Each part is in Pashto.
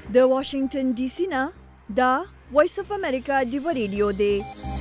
د واشنگټن ډي سي نه دا وایس اف امریکا دی ریډیو دی.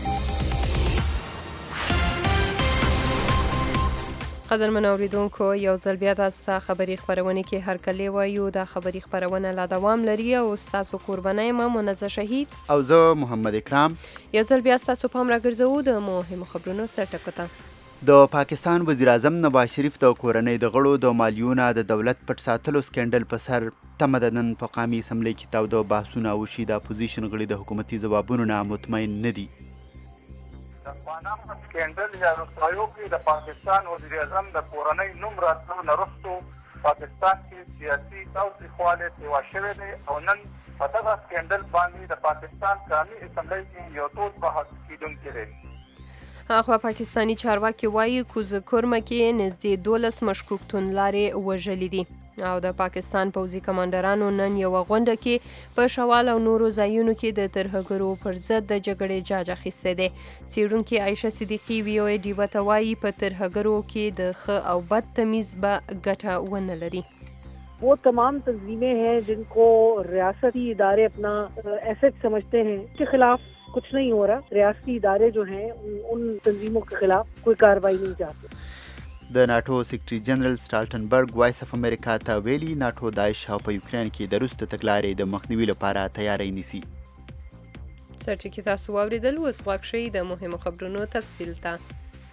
قدرمن اوریدونکو، یو ځل بیا تاسو ته خبری خبرونه کې هر کله وایو دا خبری خبرونه لا دوام لري او تاسو قربانای ما منزه شهید او زه محمد اکرام یو ځل بیا تاسو پام راګرځو د مهمو خبرونو سرټکوته. د پاکستان وزیر اعظم نواز شریف د کورنۍ د غړو د مالیونه د دولت پټ ساتلو سکندل په سر تمه د نن په قامي اسمبلی کې تاوده بحثونه وشي. د اپوزیشن غړي د حکومتي ځوابونو نه مطمئن نه دي. پاناما سکینډل یا رسوایو کې د پاکستان وزیر اعظم د کورنۍ نوم راتلو نه وروسته پاکستان کې سیاسي تاوتریخوالی پیدا شوی دی او نن په دغه سکینډل باندې د پاکستان قومي اسمبلی کې یو تود بحث کیدونکی دی. اخوا پاکستانی چارواکي وایي کوزکورمه کې نږدې 12 مشکوک توندلارې وژلي دي او د پاکستان پوځي کمانډرانو نن یو غونډه کې په شوال او نورو ځایونو کې د ترهګرو پر ضد د جګړې جاج اخیسته دي. څېړونکې عایشه صدیقي وی او ای ډي ته وایي په ترهګرو کې د ښه او بد تمیز به ګټه ونه لري. वो तमाम तंजीमें हैं जिनको रियासती इदारे अपना एसेट समझते हैं, के खिलाफ कुछ नहीं हो रहा. रियासती इदारे जो हैं उन तंजीमों के खिलाफ कोई कार्रवाई नहीं चाहते. د ناتو سیکرټري جنرال سټالټنبرګ وایس اف امریکا ته ویلي ناتو داعش او په یوکرين کې د روسته تګلارې د مخنیوي لپاره تیاری نیسي. سرټکی تاسو واوریدل اوس واکشي د مهمو خبرونو تفصیل ته.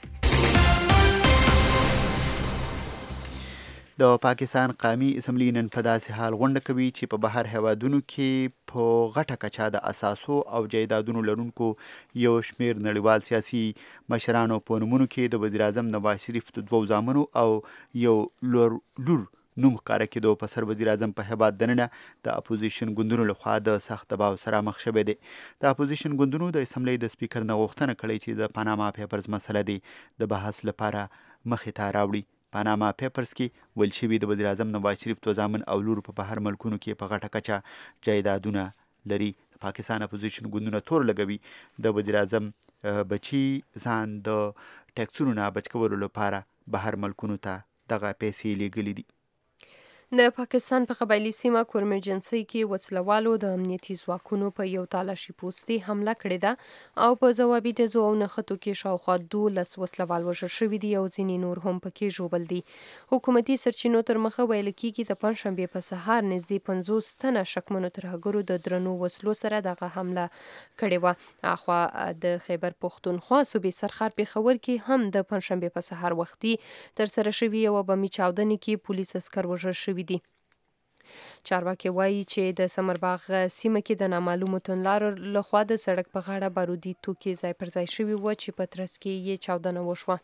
د پاکستان قومي اسمبلی نن په داسې حال غونډه کوي چې په بهر هیوادونو کې په غټه کچه د اساسو او جایدادونو لرونکو یو شمیر نړیوال سیاسي مشرانو په نومونو کې د وزیر اعظم نواز شریف د دوو زامنو او یو لور نوم ښکاره کېدو په سر وزیر اعظم په هیبات دننه د اپوزیشن ګوندونو لخوا د سخت دباو سره مخ شوی دی. د اپوزیشن ګوندونو د اسمبلی د سپیکر نه غوښتنه کړې چې د پاناما پیپرز مسله دی د بحث لپاره مخې ته راوړي. پاناما پیپرز کې ویل شوي د وزیر اعظم نواز شریف دوه زامن او لور په بهر ملکونو کې په غټه کچه جایدادونه لري. د پاکستان اپوزیشن ګوندونه تور لګوي د وزیر اعظم بچي ځان د ټیکسونو نه بچ کولو لپاره بهر ملکونو ته دغه پیسې لیږلي دي. د پاکستان په قبایلي سیمه کورمرجنسي کې وسلوالو د امنیتي ځواکونو په یو تالاشي پوستي حمله کړې ده او په ځوابي ډزو او نښتو کې شاوخوا 12 وسلوال وژل شوي دي او ځینې نور هم پکې ژوبل دي. حکومتي سرچینو تر مخه ویل کېږي د پنځشنبې په سهار نږدې 50 تنه شکمنو ترهګرو د درنو وسلو سره دغه حمله کړې وه. اخوا د خیبر پښتونخوا صوبې سرخار پېښور کې هم د پنځشنبې په سهار وختي ترسره شوي یوه بمي چاودنې کې پولیس عسکر وژل شوي دي. چارواکي وایي چې د سمرباغ سیمه کې د نامعلومو توندلارو لخوا د سړک په غاړه بارودي توکي ځای پر ځای شوي و چې په ترڅ کې یې چاودنه وشوه.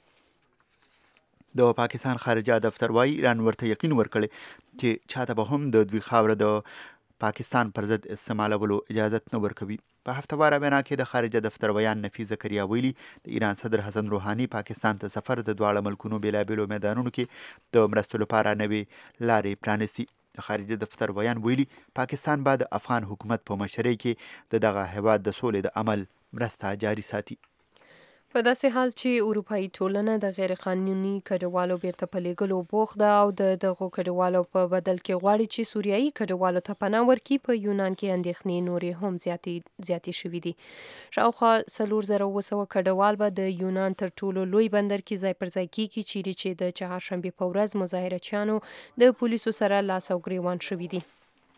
د پاکستان خارجه دفتر وایي ایران ورته یقین ورکړي چې چاته به هم د دوی خاوره د پاکستان پر ضد استعمالولو اجازت نه ورکوي. په هفتهواره وینا کې د خارجه دفتر ویان نفی زکریا ویلي د ایران صدر حسن روحاني پاکستان ته سفر د دواړه ملکونو بیلابیلو میدانونو کې د مرستو لپاره نوې لارې پرانیستي. د خارجه دفتر ویان ویلي پاکستان به د افغان حکومت په مشرۍ کې د دغه هیواد د سولې د عمل مرسته جاري ساتي. په داسې حال چې اروپایي ټولنه د غیر قانوني کډوالو بیرته په لیږلو بوخت ده او د دغو کډوالو په بدل کې غواړي چې سوریایي کډوالو ته پناه ورکړي، په یونان کې اندېښنې نورې هم زیاتې شوي دي. شاوخوا 4700 کډوال به د یونان تر ټولو لوی بندر کې ځای پر ځای کیږي چیرې چې د چهارشنبې په ورځ مظاهرچیانو د پولیسو سره لاس او ګریوان شوي دي.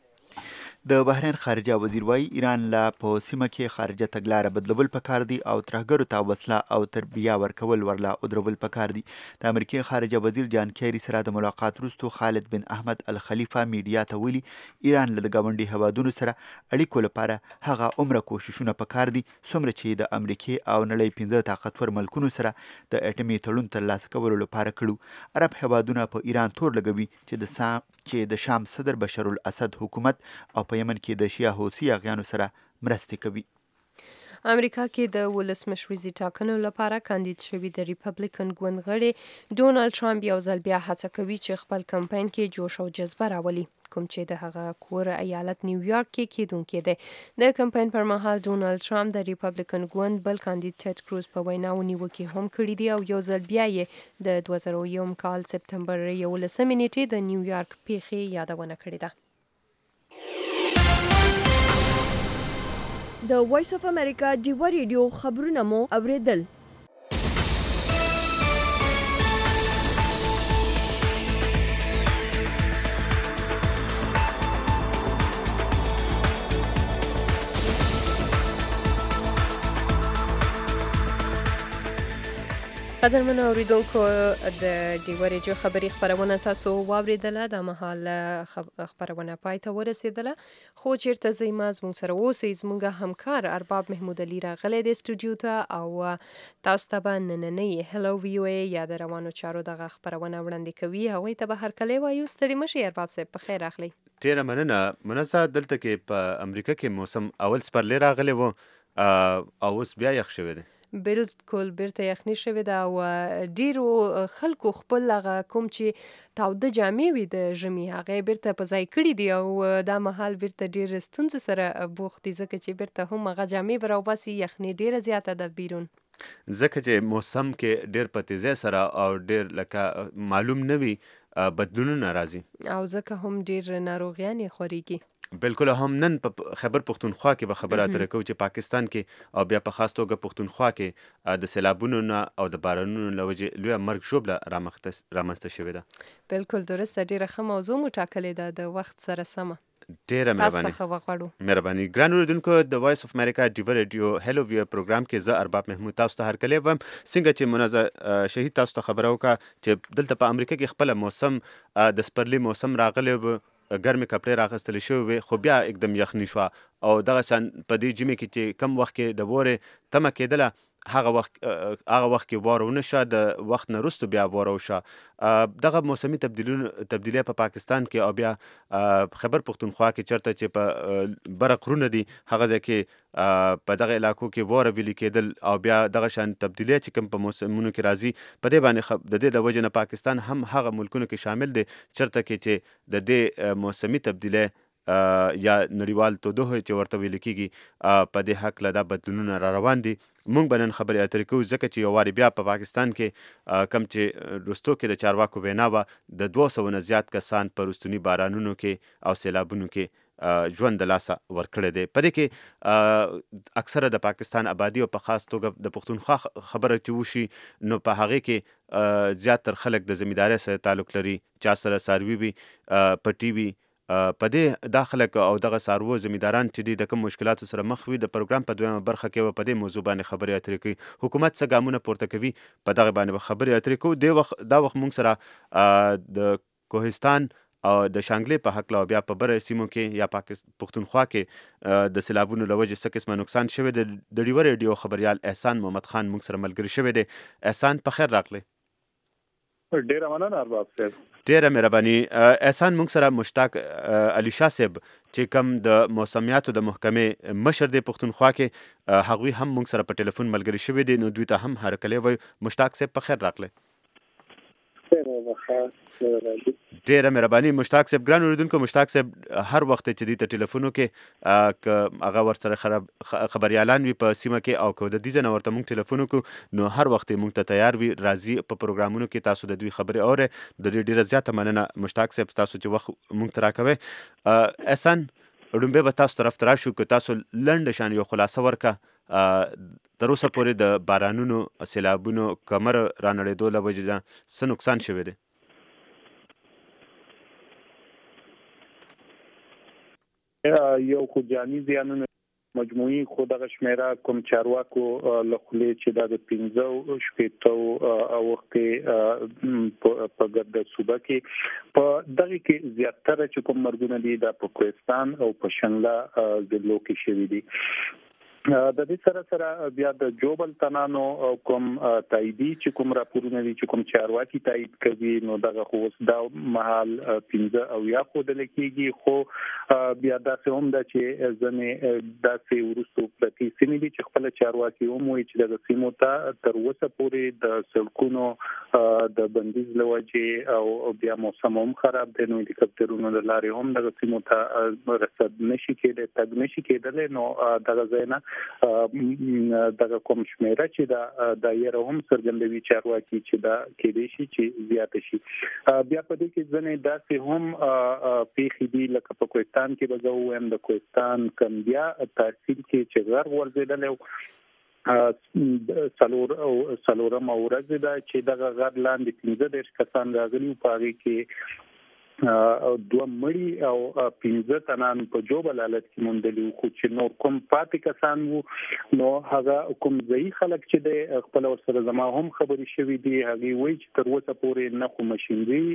د بحرین خارجه وزیر وایي ایران لا په سیمه کې خارجه تګلاره بدلول پکار دي او ترهګرو ته وسله او تربیه ورکول ورلا ودرول پکار دي. د امریکای خارجه وزیر جان کیری سره د ملاقات وروسته خالد بن احمد الخلیفه میډیا ته ویلي ایران له ګاونډي هیوادونو سره اړیکو لپاره هغه عمره کوششونه پکار دي څومره چې د امریکای او نړۍ 15 طاقتور ملکونو سره د اټومي تړون ترلاسه کولو لپاره کړو. عرب هیوادونه په ایران تور لګوي چې د شام صدر بشار الاسد حکومت او په یمن کې د شیعه حوثي اغیانو سره مرستې کوي. امریکا کې د ولسمشریزي ټاکنو لپاره کاندید شوي د ریپبلیکن ګوند غړي ډونالډ ټرمپ یو ځل بیا هڅه کوي چې خپل کمپاین کې جوش او جذبه راولي، کوم چې د هغه کور ایالت نیویارک کې کېدونکی دی. د کمپاین پر مهال ډونالډ ټرمپ د ریپبلیکن ګوند بل کاندید ټیډ کروز په ویناو نیوکې هم کړي دي او یو ځل بیا یې د 2001 کال سپتمبر 11 نیټې د نیویارک پیښې یادونه کړې ده. د وایس اف امریکا ډیوا ریډیو خبرونه مو اوریدل. قدرمنو اوریدونکو د ډیوا ریډیو خبري خبرونه تاسو واوریدله. د مهال خبرونه پای ته ورسېدله، خو چیرته ځئ زموږ سره اوسئ. زموږ همکار ارباب محمود علي راغلی دی سټوډیو ته او تاسو ته به نننۍ هلو وی او ای یا د روانو چارو دغه خبرونه وړاندې کوي. هغوی ته به هرکلی وایو. ستړي مه شئ ارباب صاحب، په خیر راغلی. ډېره مننه. منزه دلته کې په امریکا کې موسم اول سپرلی راغلی و او اوس بیا یخ شوی دی. بالکل بیرته یخني شوې ده او ډیرو خلکو خپل هغه کوم چې تاوده جامې وي د ژمي هغه بیرته په ځای کړي دي او دا مهال بیرته ډیر ستونزې سره بوخت دي، ځکه چې بیرته هم هغه جامې به راوباسي. یخني ډیره زیاته ده بیرون، ځکه چې موسم کې ډیر په تیزۍ سره او ډیر لکه معلوم نه وي بدلونونه راځي او ځکه هم ډیر ناروغیانې خورېږي. بالکل. هم نن په خیبر پښتونخوا کې به خبره اترې کوو چې پاکستان کې او بیا په خاص توګه پښتونخوا کې د سیلابونو نه او د بارانونو له وجې لویه مرګ ژوبله رامنځته شوې ده. بالکل درسته. ډیره ښه موضوع مو ټاکلې ده د وخت سره سمه. ډیره مهرباني. ګران اوریدونکو، د وایس اف امریکا ډیوا ریډیو هلو وی پروګرام کې زه ارباب محمود تاسو ته هرکلی وم. څنګه چې منزه شهید تاسو ته خبره وکړه چې دلته په امریکا کې خپله موسم د سپرلي موسم راغلی و، ګرمې کپړې راغستل شوې وې، خو بیا एकदम یخني شوه او دغه شان په دې ژمي کې چې کم وخت کې د وورې تمه کېدله هغه وخت کې واوره ونه شه، د وخت نه وروسته بیا واوره وشه. دغه موسمي تبدیلی په پاکستان کې او بیا خیبر پښتونخوا کې چېرته چې په بره غرونه دي هغه ځای کې په دغه علاقو کې واوره ویلي کېدل او بیا دغه شان تبدیلی چې کوم په موسمونو کې راځي په دې باندې د دې له وجې نه پاکستان هم هغه ملکونو کې شامل دی چېرته کې چې د دې موسمي تبدیلی یا نړیوال تودوخه چې ورته ویل کېږي په دې هکله دا بدلونونه را روان دي. موږ به نن خبرې اترې کوو ځکه چې یو وارې بیا په پاکستان کې کم چې وروستو کې د چارواکو وینا وه د 200 نه زیات کسان په وروستوني بارانونو کې او سیلابونو کې ژوند د لاسه ورکړی دی. په دې کې اکثره د پاکستان آبادي او په خاص توګه د پښتونخوا خبره چې وشي نو په هغې کې زیاتر خلک د زمیندارۍ سره تعلق لري، چا سره څاروي وي، پټي وي. په دې دا خلک او دغه څاروو زمینداران چې دي د کوم مشکلاتو سره مخ وي. د پروګرام په دویمه برخه کې به په دې موضوع باندې خبرې اترې کوي. حکومت څه ګامونه پورته کوي په دغه باندې به خبرې اترې کوو. دا وخت موږ سره د کوهستان او د شانګلې په هکله او بیا په بره سیمو کې یا پښتونخوا کې د سیلابونو له وجې څه قسمه نقصان شوی دی. د ډیوا ریډیو خبریال احسان محمد خان موږ سره ملګری شوی دی. احسان په خیر راغلی. ډیره مننه ارباب صاحب. ډیره مهرباني. احسان موږ سره مشتاق علي شاه صاحب چې کوم د موسمیاتو د محکمې مشر دی پښتونخوا کې هغوی هم موږ سره په ټلیفون ملګري شوي دي، نو دوی ته هم هرکلی وایو. مشتاق صاحب په خیر راغلی. ډیره مهرباني. مشتاق صاحب، ګران اوریدونکو، مشتاق صاحب هر وخت چې دوی ته ټلیفون وکړي که هغه ورسره خبریالان وي په سیمه کې او که د دې ځای نه ورته موږ ټلیفون وکړو نو هر وخت موږ ته تیار وي، راځي په پروګرامونو کې تاسو د دوی خبرې اورئ. د دې ډیره زیاته مننه مشتاق صاحب تاسو چې وخت موږ ته راکوئ. احسان، لومبی به تاسو طرف ته راشو که تاسو لنډه شان یو خلاصه ورکړه تر اوسه پورې د بارانونو، سیلابونو، کمر رانړېدو له وجې نه څه نقصان شوی دی؟ یو خو جاني زیانونه مجموعي خو دغه شمیره کوم چارواکو له خولې چې دا د 15 شپېتو اوښتې په ګرده صوبه کې په دغه کې زیاتره چې کوم مرګونه دي دا په کوهستان او په شنګله ضلعو کې شوي دي. د دې سره بیا د جوبل تنانو او کوم تاییدي چې کوم راپورونه دي چې کوم چارواکي تایید کوي نو دغه خو دا مهال 15 او یا ښودل کېږي، خو بیا داسې هم ده چې ځینې داسې وروستو پرتې سیمې دي چې خپل چارواکي هم وایي چې دغه سیمو ته تر اوسه پورې د سړکونو د بندیز له وجې او بیا موسم هم خراب دی نو هلیکاپټرونو د لارې هم دغه سیمو ته رسد نشي کېدلی، تګ نشي کېدلی. نو دغه ځای نه دغه کوم شمیره چې د یره هم څرګندوي چارواکي چې دا کې دي شي چې زیات شي. بیا په دې کې ځنې داسې هم پیښې دي لکه په کوهستان کې به زه ووایم د کوهستان کمبیا تحصیل کې چې غرب ورزیدلی څلورم ورځ ده چې دغه غر لاندې 15 کسان راغلي په هغې کې 2 مړي او 15 تنان په جوبل حالت کې موندلي خو چې نور کوم پاتې کسان وو نو هغه کوم ځای خلک چې د خپل ورسره زما هم خبري شوې دي هغه وایي چې تر اوسه پورې نه خو ماشينري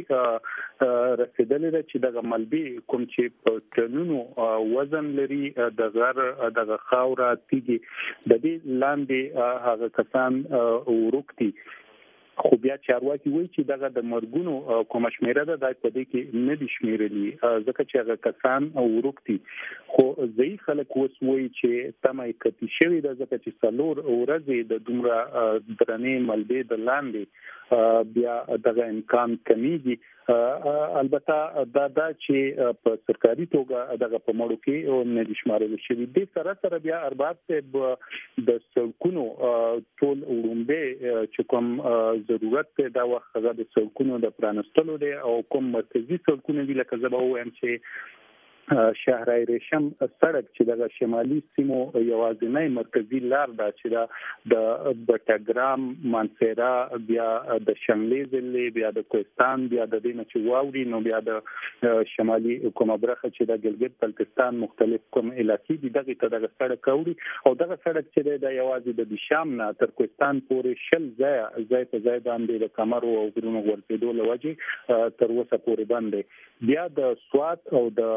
رسیدلې ده چې دغه ملبي کوم چې په ټنونو وزن لري د غر دغه خاوره تیږي د دې لاندې هغه کسان ورکتي. خو بیا چارواکي وایي چې دغه د مرګونو کوم شمیره ده د په دې کې نه دي شمیرلي ځکه چې هغه کسان ورکتي. خو ځای خلک اوس وایي چې تمه کتی شوی ده ځکه چې څلور ورځې د دومره درنې ملبې د لاندې بیا دغه امکان کمیږي. البته دا چې په سرکاري توګه دغه په مړو کې نه دي شمارل شوی دي. سره بیا ارباب د سړکونو ټول وړاندې چې کوم ضرورت دا وخت د سړکونو د پرانستلو دی او کوم مرکزی سړکونه دي لکه زه به وایم چې شهرای ریشم سړک چې د شمالي سیمو یوازینی مرکزی لار ده چې د بټګرام مانسیرا بیا د شملې ضلع بیا د کوهستان بیا د دینه چې واوري نو بیا د شمالي کومه برخه چې د ګلګت بلتستان مختلف کوم علاقې دي دغه ته د سړک اوري او دغه سړک چې د یوازې د شام نه تر کوهستان پورې شل ځای په ځای باندې د کمر او غرونو ورتېدو لوجه تر اوسه پورې باندې بیا د سوات او د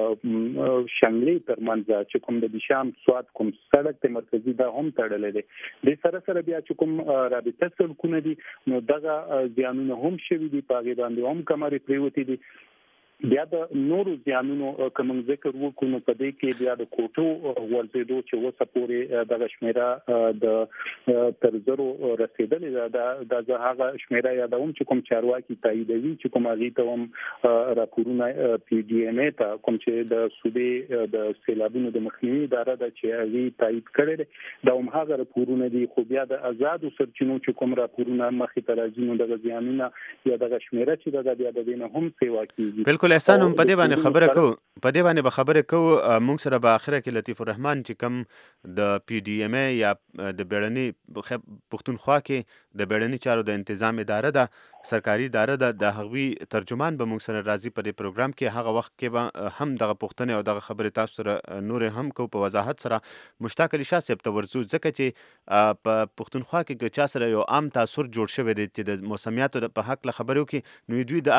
شنګلې ترمنځ چې کوم د شام سوات کوم سړک ته مرکزی دا هم تړلې دي. د سره بیا چې کوم رابطه سړکونه دي نو دغه زیانونه هم شوي دي په هغه باندې هم کمرې پریوتې دي. بیا د نورو زیانونو کوم ذکر وکړو په دې کې بیا د کوټو ورزيدو چې وسه پورې د شمیره د ترزرو رسیدلې د هغه شمیره یادوم چې کوم چارواکي تاییدوي چې کوم هغه ته هم راپورونه پی ډی ام ته کوم چې د صوبې د سیلابونو د مخنیوي اداره د چې هغه تایید کړي دا هم هغه راپورونه دي. خو بیا د آزاد سرچینو چې کوم راپورونه مخې ته راځي نو د زیانونه یا د شمیره چې د بیا د دینه هم سیوا کیږي. بالکل احسان هم په دې باندې خبره به خبره کوو موږ سره به اخره کې لطیف الرحمن چې کوم د پی ډی ام ای یا د بیړني پښتونخوا کې د بیړني چارو د تنظیم اداره ده سرکاري اداره ده د هغوی ترجمان به موږ سره راځي په دې پروګرام کې هغه وخت کې به هم دغه پښتنه او دغه خبره تاسو سره نور هم کو په وضاحت سره مشتاق علي شاه صاحب ته ورزو ځکه چې په پښتونخوا کې چا سره یو عام تاثر جوړ شوی دی چې د موسمیاتو په حق له خبرو کې نو دوی د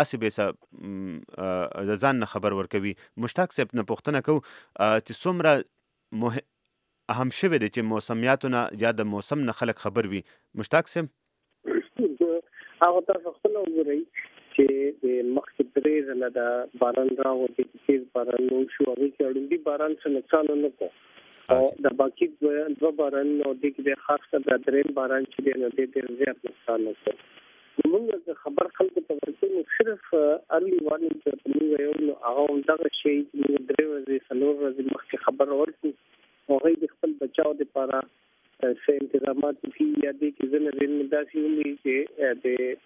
اسبه د ځان خبر ورکوي. مشتاق صاحب نه پوښتنه کو چې څومره اهم شوی دی چې موسمیاتونه یا د موسم نه خلک خبر وي. مشتاق صاحب هغه تاسو خپل وګورئ چې د مخکې درې ځله د باران راوړي چې تیز باران شو هغه کې اړوندي باران څه نقصان نه کو او د باقي دوه باران نو د کې خاصه د درې باران چې د نو د ډېر زیات نقصان نه کو. موږ د خبر خلکو ته ورکوي صرف ارلی وارنینګ ته موږ یو نو هغه دغه شی چې درې ورځې څلور ورځې مخکې خبر ورکړو هغه د خپل بچاو لپاره څه انتظامات دي یا د کې ځنه ویني داسې وي چې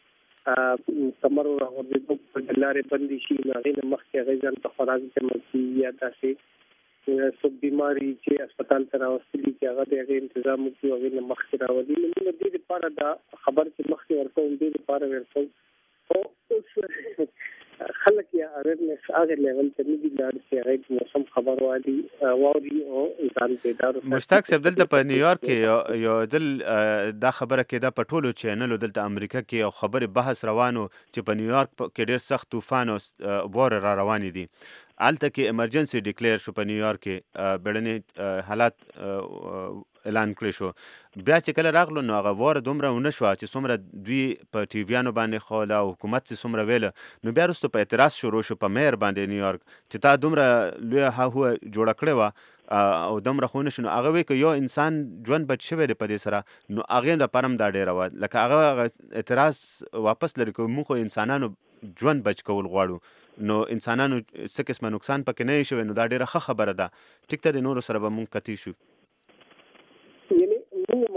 د کمر او غوړېدو په لارې باندې شي هغه مخکې هغه ځان ته خوراک ته یا داسې سو بیماری چې هسپتال ته راوستلي چې هغه د تنظیم کوي هغه مخکې راوړي نو د دې لپاره دا خبر چې مخکې ورته د دې لپاره ورته او خلک یا اویرنس هغه لیول ته نه دي لار چې هغه موسم خبر وادي او ځان بیدار. مشتاق صاحب دلته په نیویارک کې یو ځل دا خبره کې دا په ټولو چینلو دلته امریکا کې یو خبره بحث روانو چې په نیویارک کې ډېر سخت طوفان او بور را روان دي. الته کې ایمرجنسي ډیکلیئر شو په نیویارک کې بیړني حالات اعلان کړی شو. بیا چې کله راغلو نو هغه واره دومره ونه شوه چې څومره دوی په ټي ویانو باندې خوله او حکومت چې څومره ویله نو بیا وروسته په اعتراض شروع شو په میر باندې نیویارک چې تا دومره لویه هوه جوړه کړې وه او دومره خو نه شو. نو هغه وایي که یو انسان ژوند بچ شوی دی په دې سره نو هغې لپاره هم دا ډېره وه لکه هغه اعتراض واپس لري که موږ خو انسانانو ژوند بچ کول غواړو نو انسانانو څه قسمه نقصان پکې نه شوی نو دا ډېره ښه خبره ده. ټیک ته د نورو سره به مونږ کتی شو.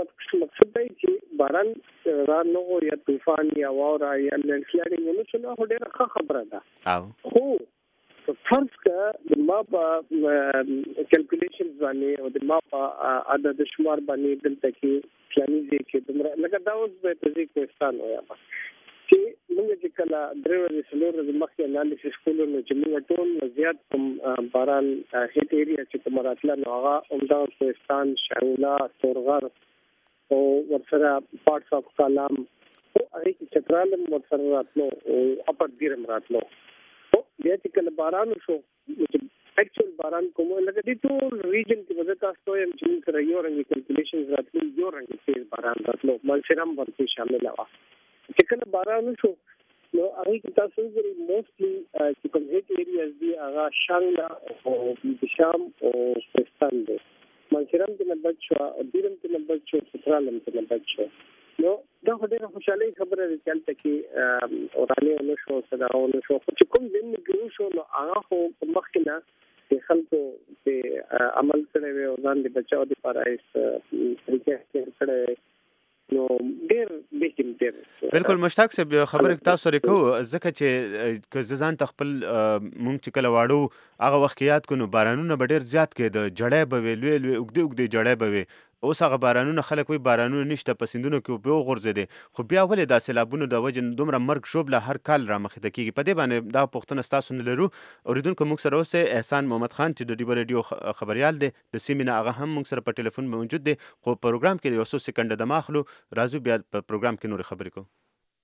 مقصد دی چې باران را نو یا طوفان یا واورا یا لنډسلایډینګ نو څه نه ډېره ښه خبره ده خو فرض که د ما په کیلکولیشنز باندې او د ما په عدد شمار باندې دلته کې فلاني ځای کې دومره لکه دا اوس به په ځای کوهستان وایم چې موږ چې کله درې ورځې څلور ورځې مخکې انالیسس کولو نو چې موږ ټول زیات کوم باران هیټ ایریا چې کوم راتله نو هغه همدغه کوهستان شانګله سورغر او ورسره پارټس اف کالام او هغې کې چترالم ورسره راتلو او اپر دیرم راتلو بیا چې کله باران وشو اکچوال باران کوم لکه دې ټول ریجن کې وځه تاسو یم چې سره یو رنګ کیلکولیشنز راتلو یو رنګ تیز باران راتلو ملشرم ورته شامل و چې کله باران وشو نو هغه کې تاسو ګورئ موستلی چې کوم هیټ ایریاز دي هغه شانګله او شام او کوهستان دي ملشرم کې نه بچو دیرم کې نه بچو سترالم کې نه بچو نو دا ډېره خوشاله خبره ده چې تل کې اورانه نو شو صداو نو شو چې کوم ځین کې شو نو هغه خو مخکې نه د خلکو په عمل سره و ځان د بچاو لپاره هیڅ طریقې سره نو ډېر بالکل مشتاق صاحب خبره تاسو سره کوو ځکه چې ځان تخپل مونږ چې کله واړو هغه وخت یاد کو نو بارانونه به ډېر زیات کېده جړې به وي لوی اوږدې جړې به وي اوس هغه بارانونه خلک وي بارانونه نشته په سیندونو کې به وغورځېدې خو بیا ولې دا سیلابونو د وجې دومره مرګ شوبله هر کال رامخې ته کېږي په دې باندې دا پوښتنه ستاسو نه لرو اورېدونکو موږ سره اوس احسان محمد خان چې د ډیبا ریډیو خبریال دی د سیمې نه هغه هم موږ سره په ټلیفون موجود دی خو پروګرام کې یو څو سکنډه دمه اخلو راځو بیا په پروګرام کې نورې خبرې کوو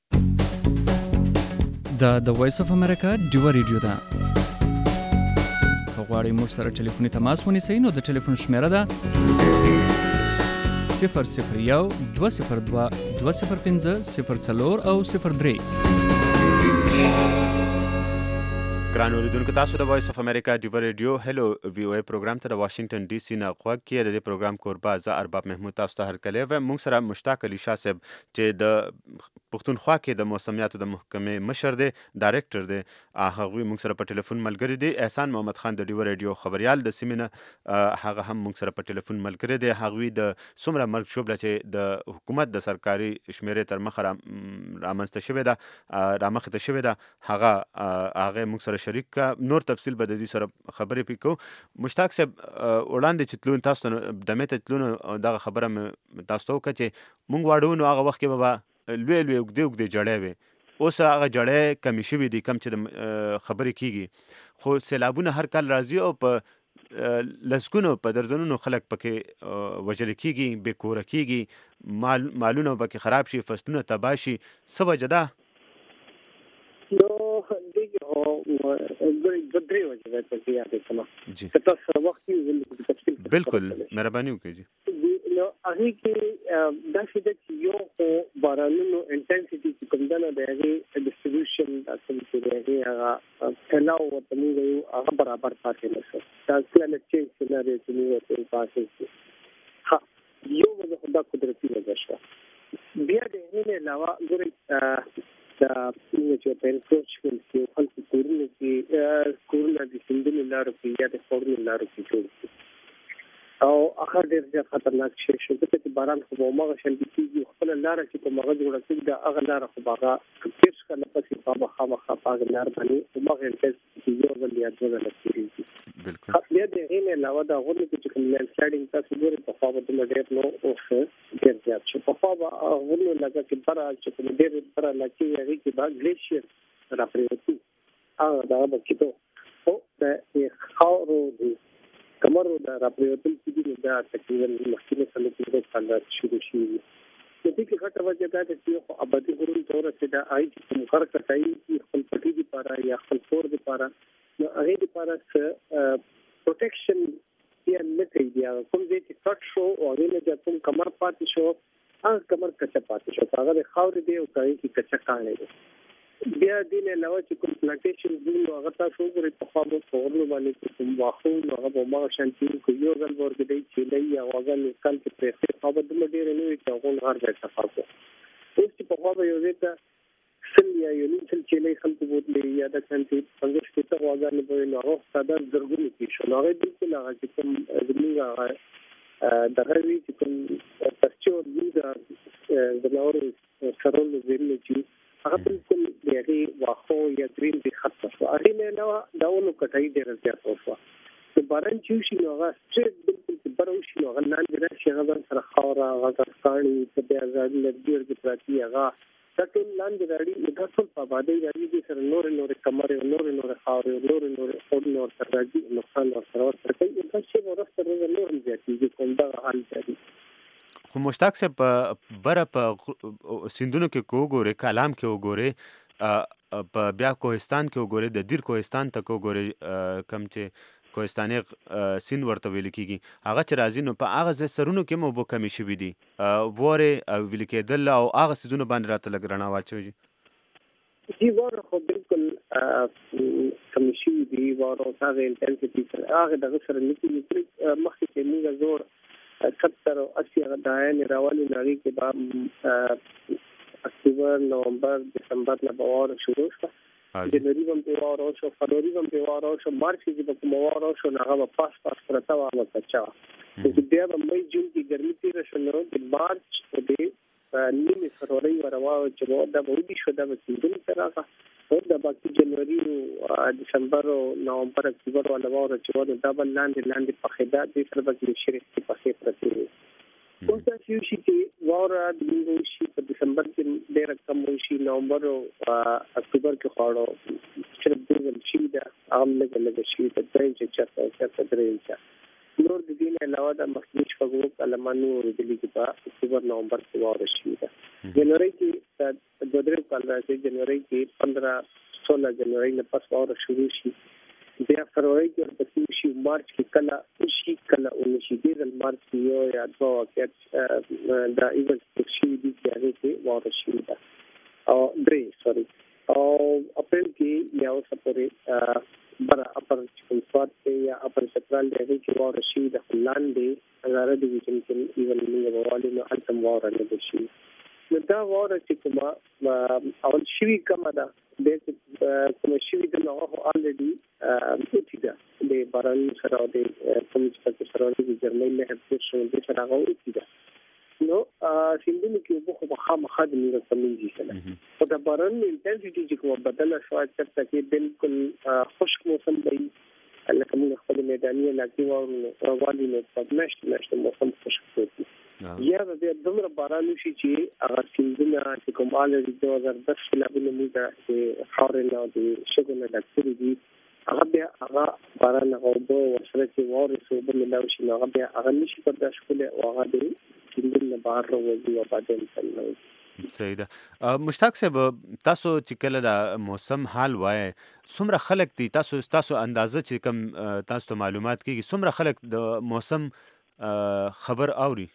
د وایس اف امریکا ډیبا ریډیو ده غواړئ موږ سره ټلیفوني تماس ونیسئ نو د ټلیفون شمیره ده 001 202 205 04 او 03 ګران اوریدونکو تاسو د وایس اف امریکا ډیبا ریډیو هلو وی او ای پروګرام ته د واشنگټن ډي سي نه غوږ کې د دې پروګرام کوربه زه ارباب محمود تاسو ته هرکلی ویم موږ سره مشتاق علي شاه صاحب چې د پښتونخوا کې د موسمیاتو د محکمې مشر دی ډایرکټر دی هغوی موږ سره په ټلیفون ملګری دی احسان محمد خان د ډیبا ریډیو خبریال د سیمې نه هغه هم موږ سره په ټلیفون ملګری دی هغوی د څومره مرګ شوبله چې د حکومت د سرکاري شمیرې تر مخه رامنځته شوې ده رامخې ته شوې ده هغه موږ سره شریک کا نور تفصیل به د دې سره خبرې پکې کوو مشتاق صاحب وړاندې چې تلون تاسو ته دمې ته تلون دغه خبره تاسو ته وکړه چې موږ واړو نو هغه وخت کې به لوی اوږدې جړې وي اوس هغه جړې کمې شوي دي کم چې د خبرې کېږي خو سیلابونه هر کال راځي او په لسګونو په درځنونو خلک پکې وژل کېږي بې کوره کېږي مالونه پکې خراب شي فصلونه تباه شي څه وجه ده نو درې وجې ده چې یادې کړم که تاسو سره وخت وي تفصیل بالکل مهرباني وکړئ نو هغې کې داسې ده چې یو خو بارانونو انټنسټي چې کوم ده نو د هغې ډسټریبیوشن دا کوم چې د هغې هغه پھیلاو ورته موږ وایو هغه برابر پاتې نه شو دا کلایمټ چینج سیناریو چې موږ ورته پاتې شو ها یو وجه خو دا قدرتي وجه شوه بیا د هغې نه علاوه ګورئ دا چې په انکروچمنټ کې خلکو کورونه د سیندونو لارو کې یا د خاورونو لارو کې جوړ کړي او هغه ډېر زیات خطرناک شی شو ځکه چې باران خو به هماغه شلګي کېږي خپله لاره چې کوم هغه جوړه کړي ده هغه لاره خو به هغه تېر کاله پسې په خامخا په هغه لار باندې هماغه انټنسټي یو ځل یا دوه ځله تېرېږي بیا د هغې نه علاوه د هغو کې چې کوم لینډسلایډینګ تاسو ګورئ پخوا به دومره ډېر نو اوس ډېر زیات شو پخوا به غرونو لکه چې بره چې کوم ډېر بره علاقې وي هغې کې به ګلیشیر راپرېوتي هغه دغه به کېدو خو د خاورو د کمرو د راپرېوتل چې دي نو دا تقریبا مخکې څلور پنځه کاله شروع شوي دي نو دې کې غټه وجه دا ده چې یو خو ابدي غرونو ته ورسېده هغې چې کوم غر کټایي خپل پټي دپاره یا خپل کور دپاره نو هغې دپاره څه پروټیکشن یا نه کوي بیا کوم ځای چې کټ شو او هغې نه بیا کوم کمر پاتې شو هغه کمر کچه پاتې شو هغه د خاورې دی او هغې کې کچه کاڼی دی بیا دې نه علاوه چې کوم پلانټیشن دي نو هغه تاسو وګورئ پخوا به په غرونو باندې کوم واښه نو هغه به هماغه شانتي وي یو ځل به ورکېدی چیلۍ یا غوږه نسکل چې پرېښې هغه به دومره ډېرې نه وي چې هغو غر به یې صفا کړو اوس چې پخوا به یو ځای ته سل یا یو نیم سل چیلۍ خلکو بوتلې یا د شانتي پنځه شپېته غواګانې به وي نو هغه ساده زرګونو کې شول هغې بلکل هغه چې کوم زموږ هغه دغه وي چې کوم پرچې د زناورو سرول زمینه چې هغه بالکل دغه واخو یا دریم د خط شو هغه نه نو داونو کټای ډیر زیات وشو د باران چې شي نو هغه ستریټ بالکل چې برو شي نو هغه لاندې راشي هغه سره خاورا هغه ستاني په بیا ځای لږ د پراتی هغه ټول لاندې راړي د ټول په باندې راځي چې سره نور کمرې نور خاورې نور سره راځي نقصان ورسره کوي دا چې ورسره نور زیاتېږي کوم دا حال دی خو مشتاق صاحب بره په سیندونو کې وګورئ کالام کې وګورئ په بیا کوهستان کې وګورئ د دیر کوهستان ته وګورئ کم چې کوهستاني سیند ورته ویل کېږي هغه چې راځي نو په هغه ځای سرونو کې هم اوبه کمې شوي دي وورې او ویل کېدل او هغه سیندونو باندې راته لږ رڼا واچوي جی واره خو بالکل کمې شوي دي واره هغه انټنسټي هغه دغه سره نکړي مخکې چې موږ زور 70 او 80 داین راوالي لري کې با اکتوبر نومبر دسمبر نه باور شروع شو جنوري هم په واره شو فبراير هم په واره شو مارچ کې په واره شو هغه پاس پرتا وانه پچا چې بیا په مې جون کې ګرمي تیر شو نو د مارچ په نیمه فروری وروا چې دا وړي شو دا سیندل تراغه او د باقي جنوري او دسمبر او نومبر اکتوبر ولا واره چې دا بل لاندې په خدا د سره به شریک په خې پرتی اوس دا شي چې واره د شي په دسمبر کې ډېر کم شي نومبر او اکتوبر کې خاړو چې د شي دا عامه لږ شي د درې چې درې نور د دین علاوه د مخکې شپږو کلمانو ورېدلې کې په اکتوبر نومبر کې واره شي دا جنوري کې د درې کال راځي جنوري کې 15-16 جنوري نه پس واره شروع شي بیا فروری کې ورته شي مارچ کې کله ونشي د مارچ کې یو یا دوه وخت دا ایونت شي دي چې هغه کې واره شي دا او او اپریل کې یو سپورې برا اپر چونسوات کې یا اپر سنټرال دی چې واره شي د لاندې هغه د ویژن کې ایون موږ ووالي نو التم واره نه شي نو دا واره چې کومه اول شي کومه ده د کوم شي د نو الریډي اوتی ده د باران سره د کوم څه سره د جرمني له هڅې شو د سره اوتی ده نو سیندونو کې په خامخا د میرا کمیږي کنه او د باران انټنسټي چې کومه بدله شو چې تک بالکل خشک موسم دی لکه موږ خپل میداني علاقې وروالي نو په مشت موسم خشک دی یا د دومره باران شي چې هغه سیندونه چې کوم الریډي 2010 کې لا موږ خاورې نه د شګو نه ډکې دي هغه باران غوډو ورسره چې واره بل له شي هغه بیا هغه نشي برداشت کولای او هغه د سیندل نه بهر راوځي او بعدين څنګه صحیح ده مشتاق صاحب تاسو چې کله د موسم حال وای څومره خلک دي تاسو اندازه چې کم تاسو ته معلومات کیږي څومره خلک د موسم خبر اوري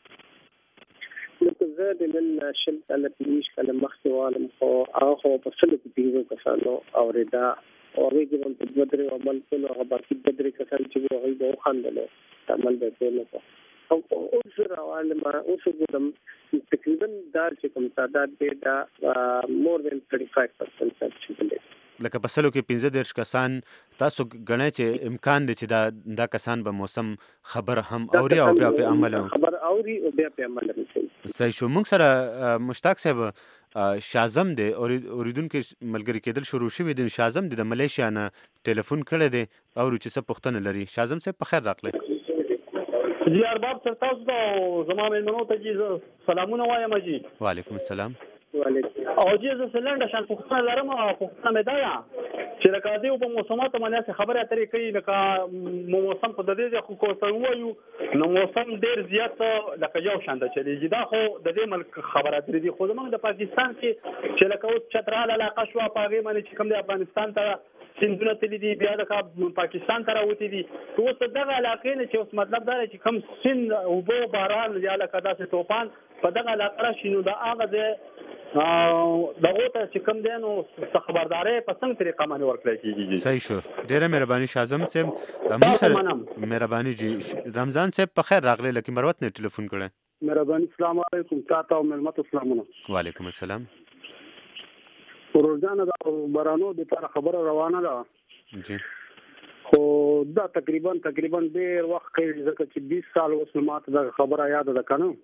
نو زه د نن شل کله پیش کله مخکوالم خو هغه په څلو کې پیږو کسانو اوریدا او هغه کې په بدر عمل کولو هغه باقي بدر کسان چې هغه به خاندلو عمل به کولو او اوس راواله ما اوس ګورم تقریبا دا چې کوم تعداد دی دا مور دین 35% چې لکه په سلو کې 15 کسان تاسو غنئ چې امکان دی چې دا کسان به موسم خبر هم اوري او بیا په عمل خبر اوري او بیا په عمل کوي صحیح شو موږ سره مشتاق صاحب شازم دی اوریدونکو ملګری کېدل شروع شوی دی شازم دی د ملیشیا نه ټلیفون کړی دی او چې څه پوښتنه لري شازم صاحب په خیر راغلی جی ارباب سر تاسو ته زموږ مېلمنو ته جی سلامونه وایم جی وعلیکم السلام او جی زه سلنډ شان پوښتنه لرم او پوښتنه مې ده چې لکه دې په موسمات باندې خبره اترې کوي لکه موسم په دې خو کوڅه وایو نو موسم ډیر زیات لکه یو شان د چلیږي دا خو د دې ملک خبره اترې دي خو زموږ د پاکستان کې چې لکه اوس چترال علاقه شو په هغه باندې چې کوم د افغانستان ته سیندونه تللی دي بیا د پاکستان ته راوتی دي اوس دغه علاقې نه چې اوس مطلب دا چې کوم سیند او باران یا لکه داسې طوفان په دغه علاقه شنو دا هغه دغه ته چې کوم دین او خبرداري په څنګه طریقه باندې ورکړل کیږي صحیح شو ډیره مهرباني شازم صاحب موږ سره مهرباني جی رمضان صاحب په خیر راغلی لکه مروت نه ټلیفون کړه مهرباني السلام علیکم تاسو او ملمت السلامونه وعلیکم السلام ورځانه د بارانو د لپاره خبره روانه ده جی خو دا تقریبا ډیر وخت کې ځکه چې 20 سال اوس ماته دا خبره یاد ده کنه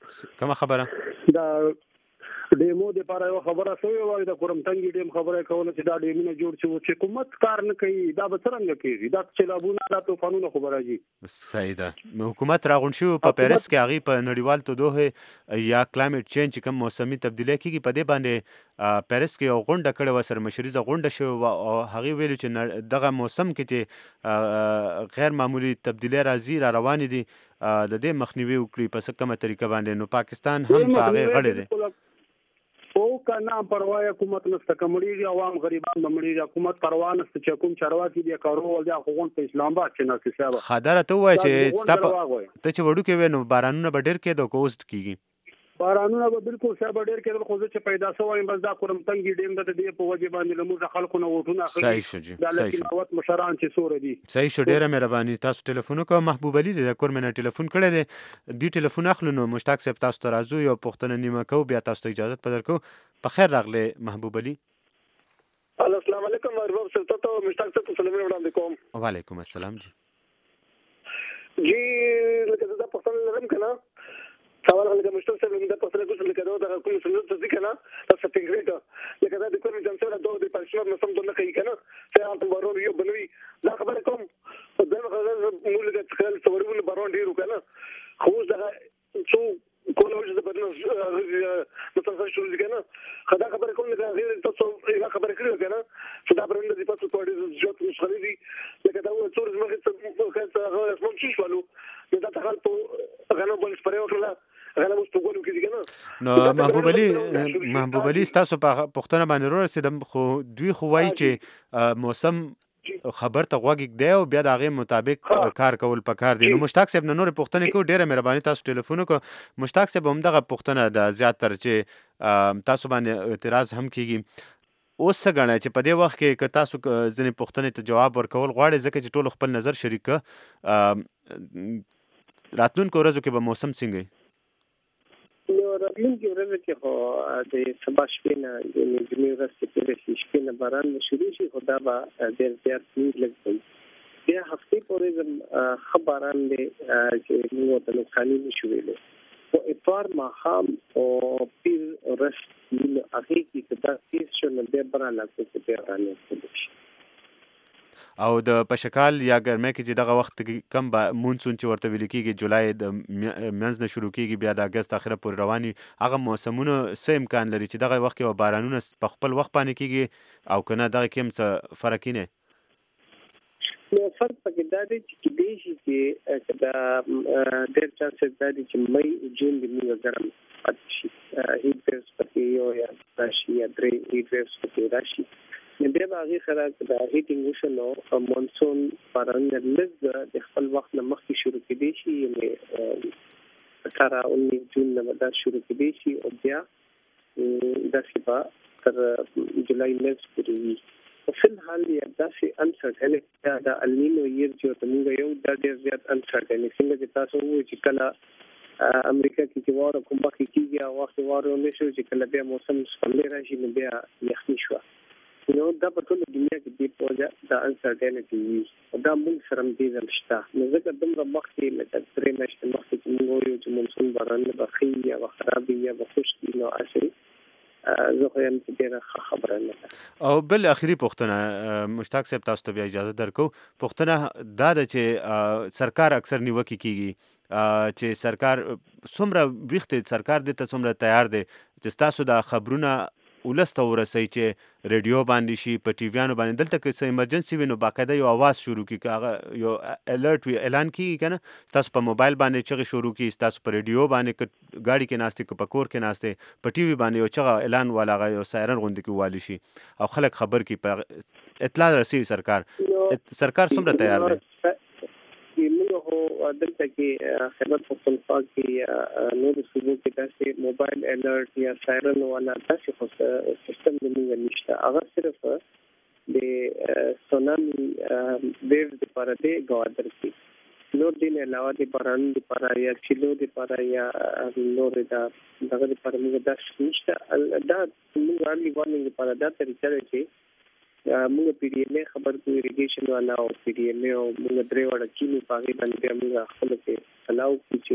کومه خبره دا ډیمو د لپاره یو خبره شوې وای د کورمټنګ ډیم خبره کوله چې دا ډیمونه جوړ شي چې حکومت کار نه کوي دا به څنګه کیږي دا چې لابونه دا طوفانونه خبره دي صحیح ده حکومت راغون شو په پیرس کې هغه په نړیوال تودوخه یا کلایمټ چینج کوم موسمي تبدیلی کیږي په دې باندې پیرس کې یو غونډه کړې و سره مشریزه غونډه شو او هغه ویل چې دغه موسم کې چې غیر معمولی تبدیلی راځي را روان دي د دې مخنیوي وکړي په څه کومه طریقه باندې نو پاکستان هم په هغه غړي دی او کنه پروا حکومت نسته کمړي عوام غریبان بمړي حکومت پروا نسته چې کوم چارواکي دی کارو ول دا حقوق په اسلام آباد کې نه کیسه خدای ته وای چې ته چې وړو کې وینو بارانونه به ډېر کې د کوست کیږي بارانونه به بالکل صاحب ډېر کې خو چې پیدا شوی بس دا کورمټنګ ډیم د دې په وجه باندې لموږ خلکو نه وټونه اخلي صحیح شو جی صحیح شو وخت مشران چې سور دي صحیح شو ډېر مهرباني تاسو ټلیفون کو محبوب علي د کورمنه ټلیفون کړی دی ټلیفون اخلو نو مشتاق صاحب تاسو ته راځو یو پښتنه نیمه کو بیا تاسو ته اجازه پدر کو په خیر راغله محبوب علي السلام علیکم ارباب صاحب ته مشتاق صاحب سلام وړاندې کوم وعلیکم السلام جی لکه دا پښتنه لرم کنه سوال هغه مشتاق صاحب موږ په خپل کوڅه کې دا کوم څه څه کنه تاسو څنګه لکه دا د کوم جنسه د دوه د پښتو نسم دونه کوي کنه چې ان بارون یو بنوي دا خبره کوم دا خبره موږ د خپل څورونه بارون ډیرو کنه خو دا څو کولوج د بدن متصل شروع کنه خدا خبره کوم دا غیر تاسو یو خبره کړو کنه چې دا برند د تاسو په دې ځوت مشخصي دي لکه دا څور زموږ څه هغه اسمن شي شوالو دا تخل په غنو بل سپریو کړل نو محبوب علي تاسو په پښتنه باندې ورسېدم خو دوی خو وایي چې موسم خبر ته غوږ دی او بیا د هغې مطابق کار کول پکار دي نو مشتاق صاحب نه نور پوښتنې کو ډیره مهرباني تاسو ټلیفون کو مشتاق صاحب هم دغه پوښتنه د زیاتره چې تاسو باندې اعتراض هم کیږي اوس څه غواړئ چې په دې وخت کې که تاسو ځینې پوښتنې ته جواب ورکول غواړئ ځکه چې ټول خپل نظر شریک راتلونکو ورځو کې به موسم څنګه نو راتلونکي ورځې کې خو د سبا شپې نه د نجمې ورځ کې تېرې شپې نه باران شروع شي خو دا به ډېر زیات نیز لګ بیا هفتې پورې ښه باران دی چې موږ ته نقصاني نشو ویلی خو اتوار ماښام او پیر ورځ هغې کې که دا تېز شو نو بیا بره علاقو کې بیا رانیستلی شي او د پشکال یا ګرمۍ کې چې دغه وخت کم به مونسون چې ورته ویل کېږي جولای د منځ نه شروع کېږي بیا د اګست اخره پورې رواني هغه موسمونه څه امکان لري چې دغه وخت کې به بارانونه په خپل وخت باندې کېږي او که نه دغه کې هم څه فرق نه نو فرق پکې دا دی چې کېدای شي چې دا ډېر چانسز دا دی چې مئی جون د موږ ګرم پاتې شي هیټ ویوز پکې یو یا راشي یا درې هیټ ویوز پکې راشي بیا به هغې سره د هیټینګ وشو نو مونسون بارانونه لږ د خپل وخت نه مخکې شروع کېدی شي یعنې 18-19 جون نه به دا شروع کېدی شي او بیا داسې به تر جولای منځ پورې وي خو فی الحال یا داسې انسرټنټي د النینو ییر چې ورته موږ یو دا ډېر زیات انسرټنټي څنګه چې تاسو ووایئ چې کله امریکا کې چې واوره کوم وخت کېږي او وخت واوره ونه شو چې کله بیا موسم سپملی راشي نو بیا یخني شوه نو دا په ټوله دنیا کې دې په وجه دا انسرټنټي وي او دا موږ سره هم دې ځل شته نو ځکه دومره مخکې لکه 3 میاشتې مخکې چې موږ وایو چې مونسون بارانونه به ښه وي یا به خراب وي یا به خشک وي نو هسې زه خو یم چې ډېره ښه خبره نه ده او بل اخري پوښتنه مشتاق صاحب تاسو ته بیا اجازه درکو پوښتنه دا ده چې سرکار اکثر نیوکې کیږي چې سرکار څومره ویښ سرکار دې ته څومره تیار دی چې ستاسو د خبرونه ولسته ورسوي چې ریډیو باندې شي په ټیویانو باندې دلته که څه ایمرجنسي وي نو باقاعده یو اواز شروع کړي که هغه یو الرټ وي اعلان کېږي که نه تاسو په موبایل باندې چغې شروع کړي ستاسو په ریډیو باندې که ګاډي کې ناستې که په کور کې ناستې په ټي وي باندې یو چغه اعلان والا هغه یو سایرن غوندې کې والی شي او خلک خبر کړي په اطلاع رسوي سرکار څومره تیار دی موږ هو دلته کې خیبر پختونخوا کې نور صوبو کې داسې موبایل الرټ یا سایرن والا داسې خو سیستم د موږ نشته هغه صرف د سونامي ویو لپاره دی ګوادر کې نور دین علاوه د باران لپاره یا چلو لپاره یا نور دغه لپاره موږ داسې نشته دا موږ ارلی وارننګ لپاره دا طریقه ده چې موږ پی ډي ایم ای خبر کوو اریګیشن والا او پی ډي ایم ای او موږ درې وړه کینو په هغې باندې بیا موږ خپلو کې سلاو کوو چې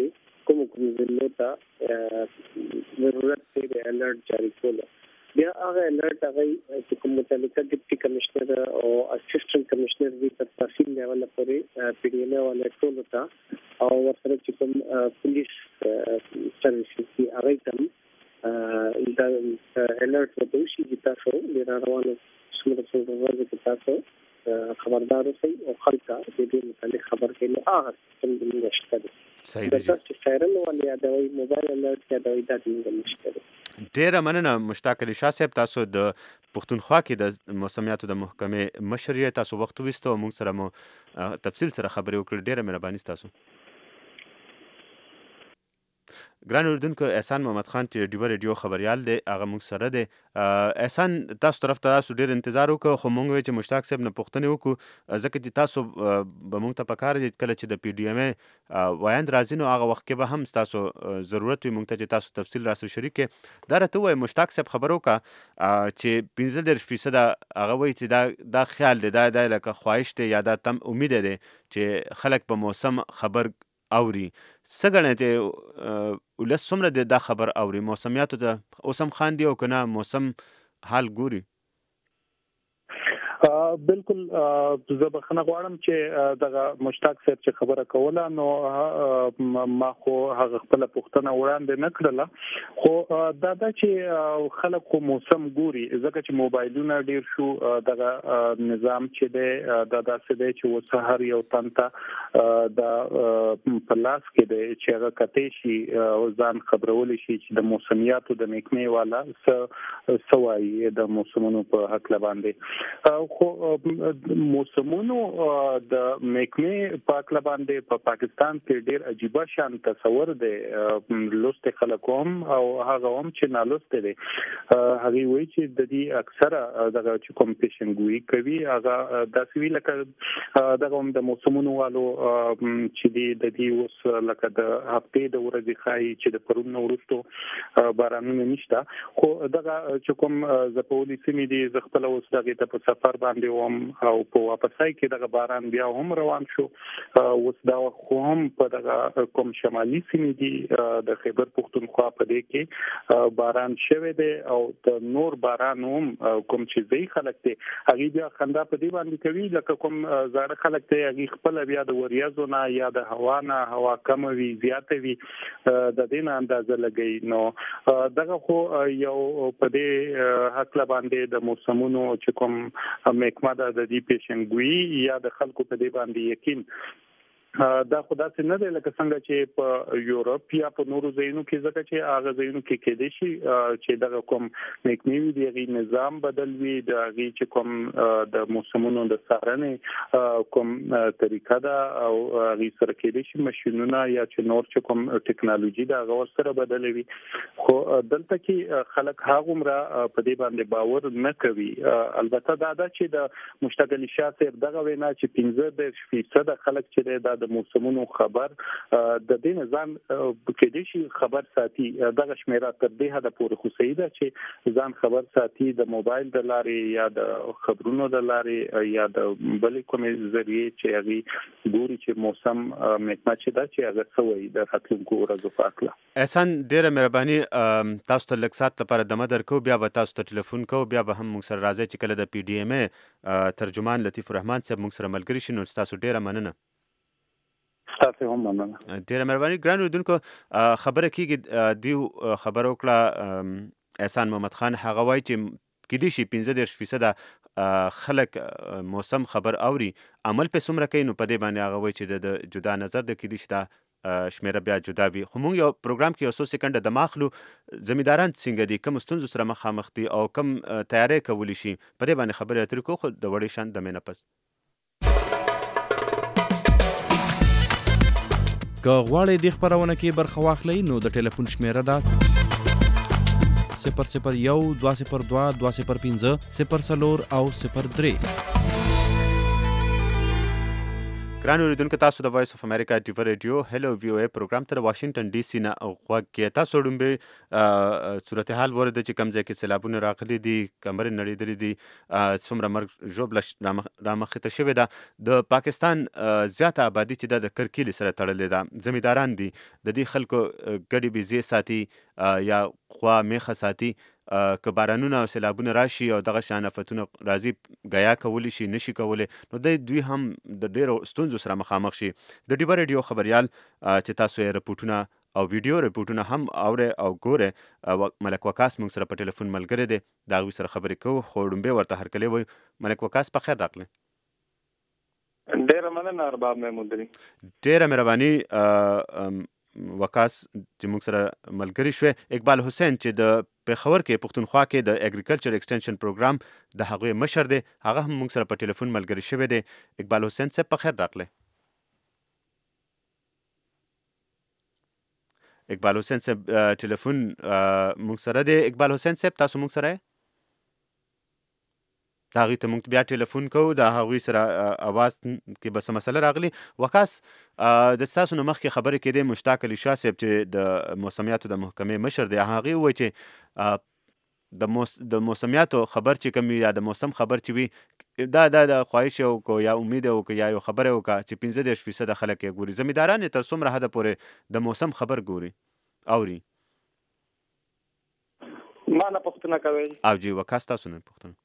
کوم ضلعو ته ضرورت دی د الرټ جاری کول. بیا هغه الرټ هغه چې کوم متعلقه ډیپټي کمشنر او اسسټنټ کمشنر دي تر تحصیل لیول پورې پی ډي ایم او ټول ته او ورسره چې کوم پولیس سرویسز دي هغه ته دا الرټ ورته شي چې تاسو د روانو څومره څه تاسو خبردار اوسئ او خلک د دې متعلق خبر کړي. هغه څه نشته دي. صحیح دی. تاسو سایرن ولې یادوي موبایل الرټ یادوي دا نشته دي. ډیره مننه مشتاق علي شاه صاحب، تاسو د پښتونخوا کې د موسمیاتو د محکمې مشر یې، تاسو وخت وویسته او موږ سره مو تفصیل سره خبرې وکړې. ډیره مهرباني ستاسو. ګران اردوونکو، احسان محمد خان چې ډیوه ریډیو خبریال دی هغه موږ سره دی. احسان، تاسو طرف ته تاسو ډیر انتظار وکړو، خو موږ چې مشتاق صاحب نه پوښتنې وکړو ځکه چې تاسو به موږ ته پکار دي کله چې د پی ډي ایم وایند راځي نو هغه وخت کې به هم تاسو ضرورت وي موږ ته چې تاسو تفصیل راسره شریک کړئ. دا راته ووایي مشتاق صاحب خبر وکړه چې 15% هغه وایي چې دا خیال دی، دا لکه خواهش دی یا دا تم امید دی چې خلک په موسم خبر اوري. څه ګڼئ چې ولس څومره د دا خبر اوري؟ موسمیاتو ته اوس هم خاندي او که نه موسم حال ګوري؟ بالکل زه بخښنه غواړم چې دغه مشتاق صاحب چې خبره کوله نو ما خو هغه خپل پوښتنه وړاندې نه کړله، خو دا چې خلک خو موسم ګوري ځکه چې موبایلونه ډیر شو. دغه نظام چې دی دا داسې دی چې اوس هر یو تن ته د په لاس کې دی چې هغه کتی شي ځان خبرولی شي چې د موسمیاتو د محکمې والا څه وایي د موسمونو په هکله باندې. خو موسمونو د محکمې په هکله باندې په پاکستان کې ډیر عجیبه شان تصور دی. لوست خلک هم او هغه هم چې نالوست دي هغه وایي چې د دې اکثره دغه چې کوم پیشنګوئی کوي هغه داسې وی لکه دغه هم د موسمونو والو چې د دې اوس لکه د هفتې د ورځې خای چې د پرون وروسته بارانونه نشته، خو دغه چې کوم زپولې سیمې دي ز خپل اوس دغه ته په سفر باندې هم او په واپسای کې دغه باران بیا هم روان شو. اوس دا خو هم په دغه کوم شمالي سیمې دي د خیبر پښتونخوا په دې کې باران شوه دی او د نور باران هم کوم چې ځای خلک دي هغه بیا خندا په دې باندې کوي لکه کوم زاړه خلک ته هغه خپل بیا د وریاځو نه یا د هوا نه هوا کم وي زیاته وي د دې نه اندازه لګي. نو دغه خو یو په دې حق باندې د موسمونو چې کوم محکمه د دې پیشنګوئی یا د خلکو په دې باندې یقین دا خدا څه نه دی لکه څنګه چې په یورپ یا په نورو ځایونو کې ځکه چې هغه ځایونو کې کېدې شي چې دغه کوم محکمې دی غي نظام بدل وي د هغه چې کوم د موسمونو د څارنې کوم طریقه دا او هغه سره کېدې شي ماشينونه یا چې نور چې کوم ټکنالوژي دا غوړ سره بدل وي. خو دلته کې خلک هغه عمره په دې باندې باور نه کوي. البته دا چې د مشتاق علي شاه صاحب دغه وینا چې 15% خلک چې د موسمونو خبر د دې ځان کې دي شي خبر ساتي دغه شمیره تر دې حد پورې خو صحیح ده چې ځان خبر ساتي د موبایل د لارې یا د خبرونو د لارې یا د بل کومې ذریعے چې هغه ګوري چې موسم محکمه چې دا چې هغه سوي د راتلونکو ورځو په اړه. احسان ډیره مهرباني، تاسو ته لږ سات لپاره دمه درکو بیا به تاسو ته ټلیفون کوو بیا به هم موږ سره راځي چې کله د پی ډي ایم ترجمان لطیف الرحمن صاحب موږ سره ملګری شي. نو تاسو ډیره مننه. تاسو هم مننه. ډیره مهرباني. ګران اردوونکو خبره کیږي دیو خبر وکړه احسان محمد خان هغه وایي چې کېدې شي 15% خلک موسم خبر اوري عمل په څومره کوي نو په دې باندې هغه وایي چې د جدا نظر د کېدې شي دا شمیره بیا جدا وي. خو موږ یو پروګرام کې یو څو سکند د ماخلو زمیداران څنګه دي کوم ستونزو سره مخامخ دي او کوم تیاری کولی شي په دې باندې خبرې اترې کوو خو د وړې شان د مینه پس که غواړئ د خبرونه کې برخه واخلئ نو د ټلیفون شمیره ده 001-202-205-04 او 03. ګران اوریدونکو تاسو د وایس اف امریکا ټي وی رادیو هلو وی او ای پروګرام تر واشنگټن ډي سي نه غوږ کې تاسو ډومبه صورتحال ورده چې کم ځای کې سیلابونه راغلي دي کمر نړیدلې دي څومره مرګ ژوبل رامخته شوې ده د پاکستان زیاته آبادی چې د کرکیل سره تړلې ده زمیداران دي د دې خلکو ګډي بيزي ساتي یا خوا میخه ساتي که بارانونه او سیلابونه راشي او دغه شان آفتونه راځي غیا کولی شي نشي کولی نو دوی هم د ډیرو ستونزو سره مخامخ شي د ډیبر ریډیو خبريال چې تاسو یې رپورټونه او ویډیو رپورټونه هم اوره او ګوره ملک وکاس موږ سره په ټلیفون ملګری دی دا غوي سره خبرې کوو خو ډومبه ورته هرکلی وي ملک وکاس په خیر راغلی ډیره مننه ارباب محمود علي ډیره مهرباني وکاس چې موږ سره ملګری شوی اقبال حسین چې د پېښور کې پښتونخوا کې د اګریکلچر ایکسټنشن پروګرام د هغوی مشر دی هغه هم موږ سره په ټلیفون ملګری شوی دی اقبال حسین صاحب په خیر راغلی اقبال حسین صاحب ټلیفون موږ سره دی اقبال حسین صاحب تاسو موږ سره دا هغوی ته موږ بیا ټلیفون کوو د هغوی سره اواز کې به څه مسله راغلي وکاس د ستاسو نه مخکې خبرې کېدې مشتاق علي شاه صاحب چې د موسمیاتو د محکمې مشر دی هغې ووایي چې د موسمیاتو خبر چې کوم یا د موسم خبر چې وي دا د خواهش او یا امید او یا یو خبره وکړه چې 15% خلک یې ګوري زمینداران یې تر څومره حده پورې د موسم خبر ګوري اوري ما نه پوښتنه کوي او جی وکاس تاسو نه پوښتنه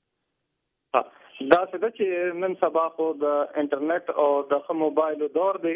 دا څه ده چې نن سبا خو د انټرنیټ او د موبایل دور دی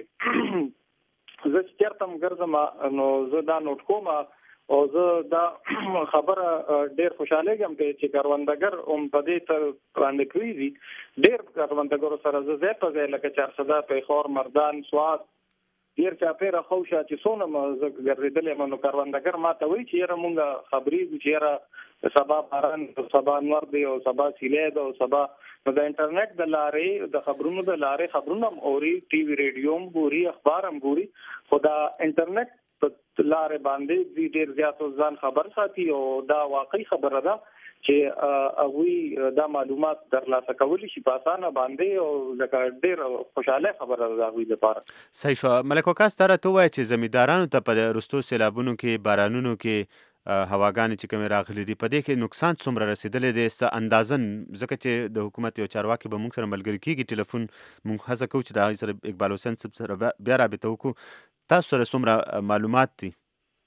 زه چې چېرته هم ګرځم نو زه دا نوټ کوم او زه دا خبره ډېر خوشحالېږم چې کروندګر هم په دې تر وړاندې کړي دي ډېر کروندګرو سره زه ځای په ځای لکه چارسده پیښور مردان سوات ډېر چاپېره خوشه چې څونه زه ګرځېدلی یم نو کروندګر ما ته وایي چې یاره مونږ خبرېږو چې یاره سبا باران سبا انور دی او سبا سیلی ده او سبا نو د انټرنیټ د لارې د خبرونو د لارې خبرونه هم اوري ټي وي ریډیو هم ګوري اخبار هم ګوري خو دا انټرنیټ په لارې باندې ډېر زیات ځان خبر ساتي او دا واقعي خبره ده چې هغوی دا معلومات ترلاسه کولی شي په اسانه باندې او لکه ډېر خوشحاله خبره ده هغوی لپاره صحیح شو ملک وکاس ته راته ووایه چې زمیندارانو ته په وروستو سیلابونو کې بارانونو کې هواګانې چې کومې راغلي دي په دې کې نقصان څومره رسېدلی دی څه اندازن ځکه چې د حکومت یو چارواکي به موږ سره ملګري کېږي ټلیفون موږ هڅه کوو چې د هغوی سره اقبال حسین صاحب سره بیا رابطه وکړو تاسو سره څومره معلومات دي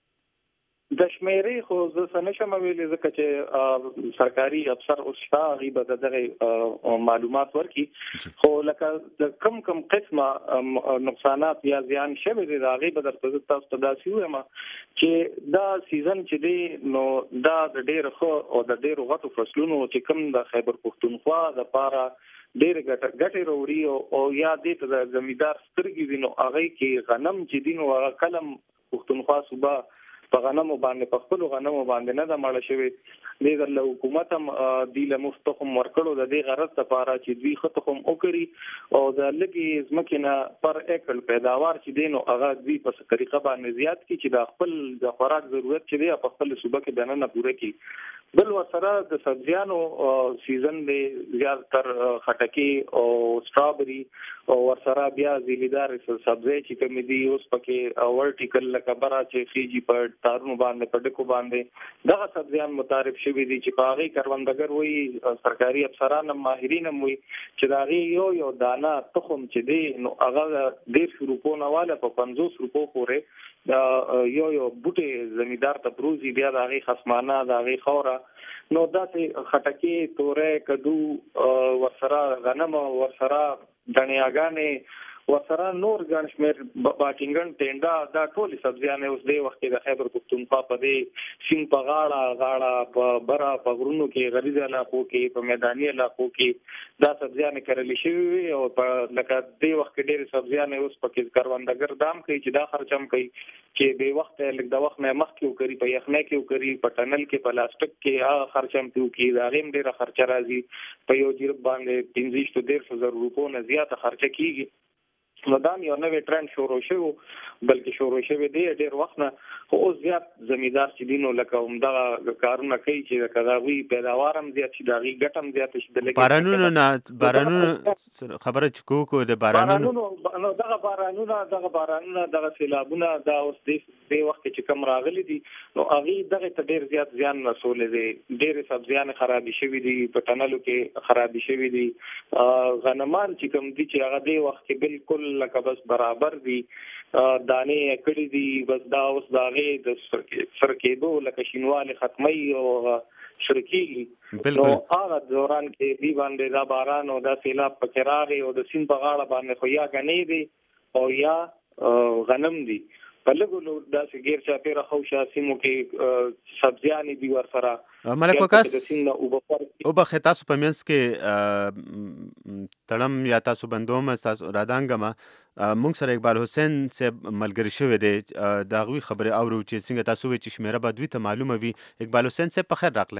د شمیرې خو زه څه نشم ویلی ځکه چې سرکاري افسر اوس شته هغوی به د دغې معلومات ورکړي خو لکه د کم قسمه نقصانات یا زیان شوی دی د هغې به درته زه تاسو ته داسې ووایم چې دا سیزن چې دی نو دا د ډېر ښه او د ډېرو غټو فصلونو چې کوم د خیبر پښتونخوا دپاره ډېرې ګټې راوړي او یا دې ته د زمیندار سترګې وي نو هغې کې غنم چې دي نو هغه کله پښتونخوا صوبه په غنمو باندې په خپلو غنمو باندې نه ده مړه شوې دې له حکومت هم دوی له مفت تخم ورکړو د دې غرض لپاره چې دوی ښه تخم وکړي او د لږې ځمکې نه پر ایکړ پیداوار چې دی نو هغه دوی په طریقه باندې زیات کړي چې د خپل د خوراک ضرورت چې دی په خپل صوبه کې دننه پوره کړي بل ورسره د سبزیانو سیزن دی زیاتر خټکي او سټرابري او ورسره بیا ځیلیدار سبزی چې کومې دي اوس پکې ورټیکل لکه برا چې خیجي په تارونو باندې په ډکو باندې دغه سبزیان متعارف شوي دي چې په هغې کروندګر وایي سرکاري افسران هم ماهرین هم وایي چې د هغې یو دانه تخم چې دی نو هغه 150 روپو نه واله په 50 روپو پورې یو بوټی زمیندار ته پروزي بیا د هغې خصمانه د هغې خاوره نو داسې خټکي تورې کدو ورسره غنم ورسره دڼیاګانې ورسره نور ګڼ شمېر باټینګن ټینډا دا ټولې سبزیانې اوس دې وخت کې د خیبر پښتونخوا په دې سیند په غاړه په بره په غرونو کې غریزه علاقو کې په میداني علاقو کې دا سبزیانې کرلې شوي وي او په لکه دې وخت کې ډېرې سبزیانې اوس پکې کروندګر دام کوي چې دا خرچ هم کوي چې بې وخته لږ د وخت نه مخکې وکړي په یخنۍ کې وکړي په ټنل کې په لاستیک کې هغه خرچ هم وکړي د هغې هم ډېره خرچه راځي په یو جریب باندې 15-150 زره روپو نه زیاته خرچه کېږي نو دا یو نوې ټرند شروع شو بلکې شروع شوی دی ډېر وخت نه خو اوس زیات زمیندار چې دینو لکه همدغه کارونه کوي چې کداوی پیداوار هم زیات شي دغه ګټم زیات شي د لګي بارانونو خبره چکو د بارانونو نو دغه بارانونه دغه سیلابونه دا اوس د وخت چې کم راغلي دي نو هغه دغه ته ډېر زیات زیان رسولې دي ډېر سبزیان خرابې شوي دي په ټنلو کې خرابې شوي دي غنمان چې کم دي چې هغه د وخت کې بالکل لکه بس برابر دي دانې کړي دي بس دا اوس داغه د سرکېدو لکه شینواله ختمي او شرکیږي نو هغه دوران کې دی باندې دا باران او دا سیلاب پکې راغی او د سین په غاړه باندې خو یا غنې دي او یا غنم دي په لګولو دا سګیر چا پیره خو شاسمو کې سبزیان دي ور سره ملک وکاس او به تاسو په منځ کې تړم یا تاسو بندوم تاسو رادانګما مونږ سره اقبال حسین صاحب ملګری شوی دی دا غوي خبره اورو چې څنګه تاسو وی چې شمیره بدوی ته معلومه وي اقبال حسین صاحب په خیر راغله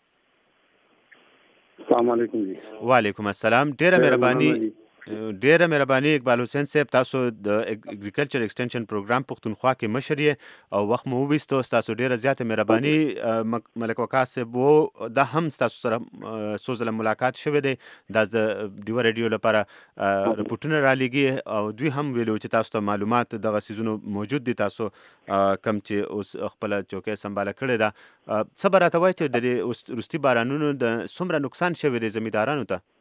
السلام علیکم جی وعلیکم السلام ډیره مهرباني اقبال حسین صاحب تاسو د اګریکلچر ایکسټنشن پروګرام پښتونخوا کې مشر یې او وخت مو وستو تاسو ډیره زیاته مهرباني ملک وکاس صاحب دا هم تاسو سره سوزله ملاقات شوه دی د دیو رادیو لپاره رپورټونه را لګي او دوی هم ویلو چې تاسو ته معلومات دغه سيزونو موجود دي تاسو کم چې اوس خپل چوکۍ سمباله کړی دا صبر راته وایي چې د روستي بارانونو د څومره نقصان شوی دی زمیندارانو ته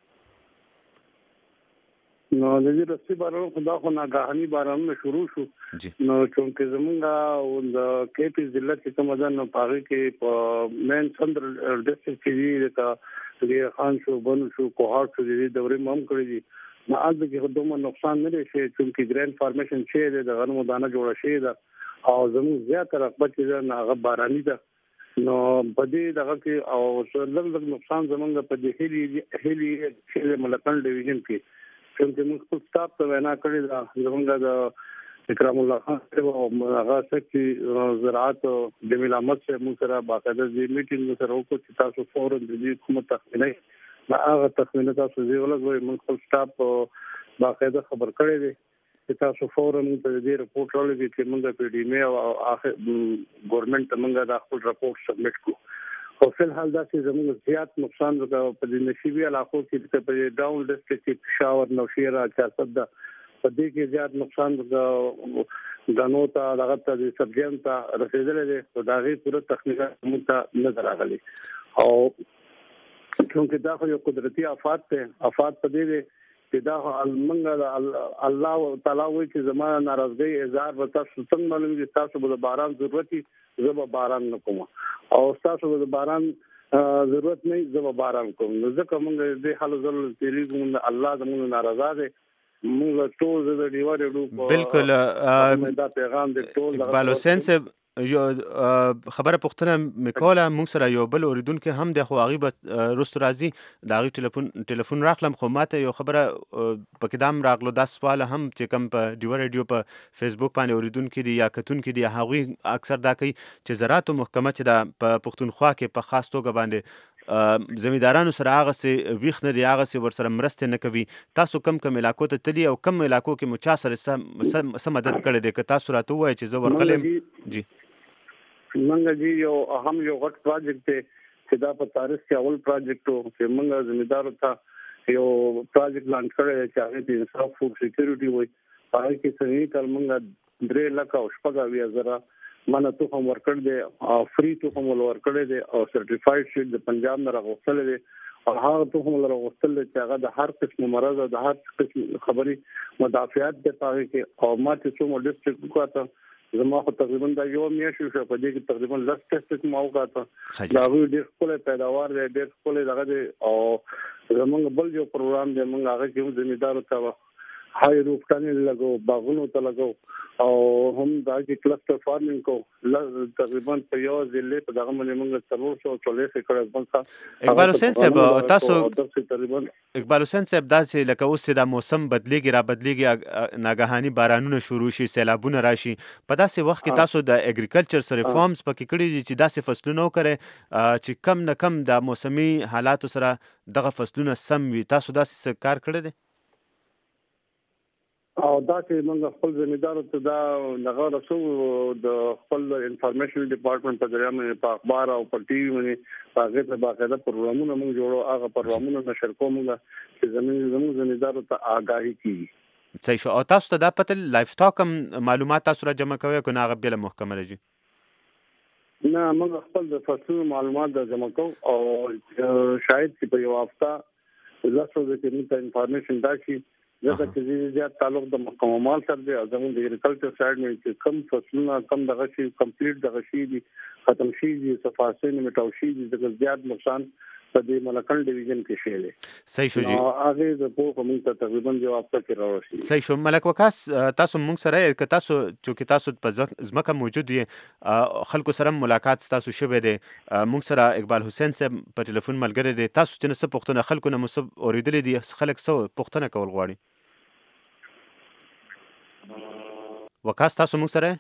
نو د دې رسي بارانو خدا خو ناګهاني بارانونه شروع شو نو چونکه زمونږه د کیپی ضلع کې کوم ځان پاره کې په مین سندر ډسټرکټ کې د خان شو بن شو کوهات شو د دورې مم کړی دي نه اځ کې دومره نقصان نه شي چونکه ګرینډ فارمیشن شي د غنمو دانه جوړ شي دا او زموږ زیات رقبه چې نه هغه باراني ده نو په دې دغه کې او لږ نقصان زمونږ په دې هلي چې ملکن ډیویژن کې څنګه موږ خپل سټاف ته وینا کړې ده زمونږ د اکرام الله خان او هغه سکرټري زراعت جمیل احمد صاحب موږ سره باقاعده دې میټینګ سره وکړو چې تاسو فورا د دې حکومت تخمینه ما هغه تخمینه تاسو زی ولګوي موږ خپل سټاف باقاعده خبر کړی دی چې تاسو فورا د دې رپورټ ولګي چې موږ په ډی ام او اخر ګورنمنت موږ د خپل رپورټ سبمټ کوو او فل حال دا چې زموږ زیات نقصان وکړ په دې نشيبي علاقو کې په ډاون ډسټرکټ کې پېښور نوشیرا چارصد په دې کې زیات نقصان وکړ غنو ته دغه ته سبزیان ته رسیدل دي او دا غي پوره تخنیکه موږ ته نظر راغلي او څنګه دا خو یو قدرتي آفات په دې چې دا المنګ الله تعالی وایي چې زمانه ناراضګي اظهار وتا څنګه معلوم دي تاسو به باران ضرورتي زب باران نکوم او تاسو به باران ضرورت نه زب باران کوم ځکه موږ دې حال زل تیریږو الله زموږ ناراضه دي موږ ټول د دیوارو بالکل دا پیغام د ټول اقبال حسین صاحب یو خبره پختنه میکوله مونږ سره یو بل اوریدونکو هم د خو غیبت رست راځي د غی ټلیفون راخلم خو ماته یو خبره په قدم راغلو د سوال هم چې کوم په دیو رادیو په فیسبوک باندې اوریدونکو دي یا کتونکو دي هغه اکثر دا کوي چې زراعت محکمه چې د پښتونخوا کې په خاص توګه باندې زمیندارانو سره هغه سي ویخ نه دی هغه سي ور سره مرسته نه کوي تاسو کم علاقو ته تلی او کم علاقو کې مچا سره سم مدد کړی دی که تاسو راته وایي چې زه ورغلم جی منګه جی یو اهم یو غټ پروجیکټ دی چې دا په تاریخ کې اول پروجیکټ و چې منګه زمیندارو ته یو پروجیکټ لانچ کړی چې هغه د انصاف فوډ سکیورټي وایي هغه کې سنوي کال منګه 3 لک او 7,000 منه ته هم ورکړ دی او فری ته هم ورکړ دی او سرټیفاید شي د پنجاب نه راغوستل دی او هغه ته هم راغوستل چې هغه د هر قسم مرض او د هر قسم خبري مدافعات د پاره کې او ماته څومره ډیسټریکټ کوته زما خو تقریبا دا یو میاشت شو په دې کې تقریبا لږ ټیسټ مو وکړه دا غوډ ډېر خپل پیداوار ډېر خپل دغه او زمونږ بل یو پروګرام دی موږ هغه کې زمیندارو ته هاي روپټانې لګو باغونو ته لګو او هم دا چې کلسټر فارمینګ کو تقریبا په یو ضلع په دغه باندې موږ 340 ایکړ ځمکه اقبال حسین صاحب تاسو اقبال حسین صاحب دا چې لکه اوس د موسم بدلیږي را بدلیږي ناګهاني بارانونه شروع شي سیلابونه راشي په داسې وخت کې تاسو د اګریکلچر سره ریفارمز پکې کړی دي چې داسې فصلونه وکړي چې کم نه کم د موسمي حالاتو سره دغه فصلونه سم وي تاسو داسې کار کړی دی او دا چې موږ خپل ځمیدارو ته دا دغه رسو د خپل انفارمیشن ډپارټمنټ په ذریعہ باندې په اخبار او په ټي وي باندې هغه ته باقاعده پروګرامونه موږ جوړو، هغه پروګرامونه نشر کوو چې زموږ ځمیدارو ته آگاهي کیږي. صحیح شو. او تاسو ته دا پته لایف سټاک معلومات تاسو را جمع کوئ کو نه هغه بل محکمه راځي؟ نه، موږ خپل د فصلونو معلومات د جمع کوو او شاید چې په یو هفته لاسو د کې انفارمیشن راشي ځکه چې زیات تعلق د محکمه مال سره دی. زموږ د اګریکلچر سایډ نه چې کم فصلونه کم دغه شي کمپلیټ دغه شي دي ختم شي دي صفاسین میټاو شي دي د زیات نقصان په دې ملکن ډیویژن کې شي دي. صحیح شو جی. هغه د په موږ ته تقریبا جواب تکي راوړي. صحیح شو. ملک وکاس تاسو موږ سره ک تاسو چې تاسو په ځمکه موجود یې خلکو سره ملاقات تاسو شوه دي، موږ سره اقبال حسین صاحب په ټلیفون ملګری دي، تاسو چې څه پوښتنه خلکو نه مصب اوریدل دي خلک څه پوښتنه کول غواړي؟ وکاس تاسو موږ سره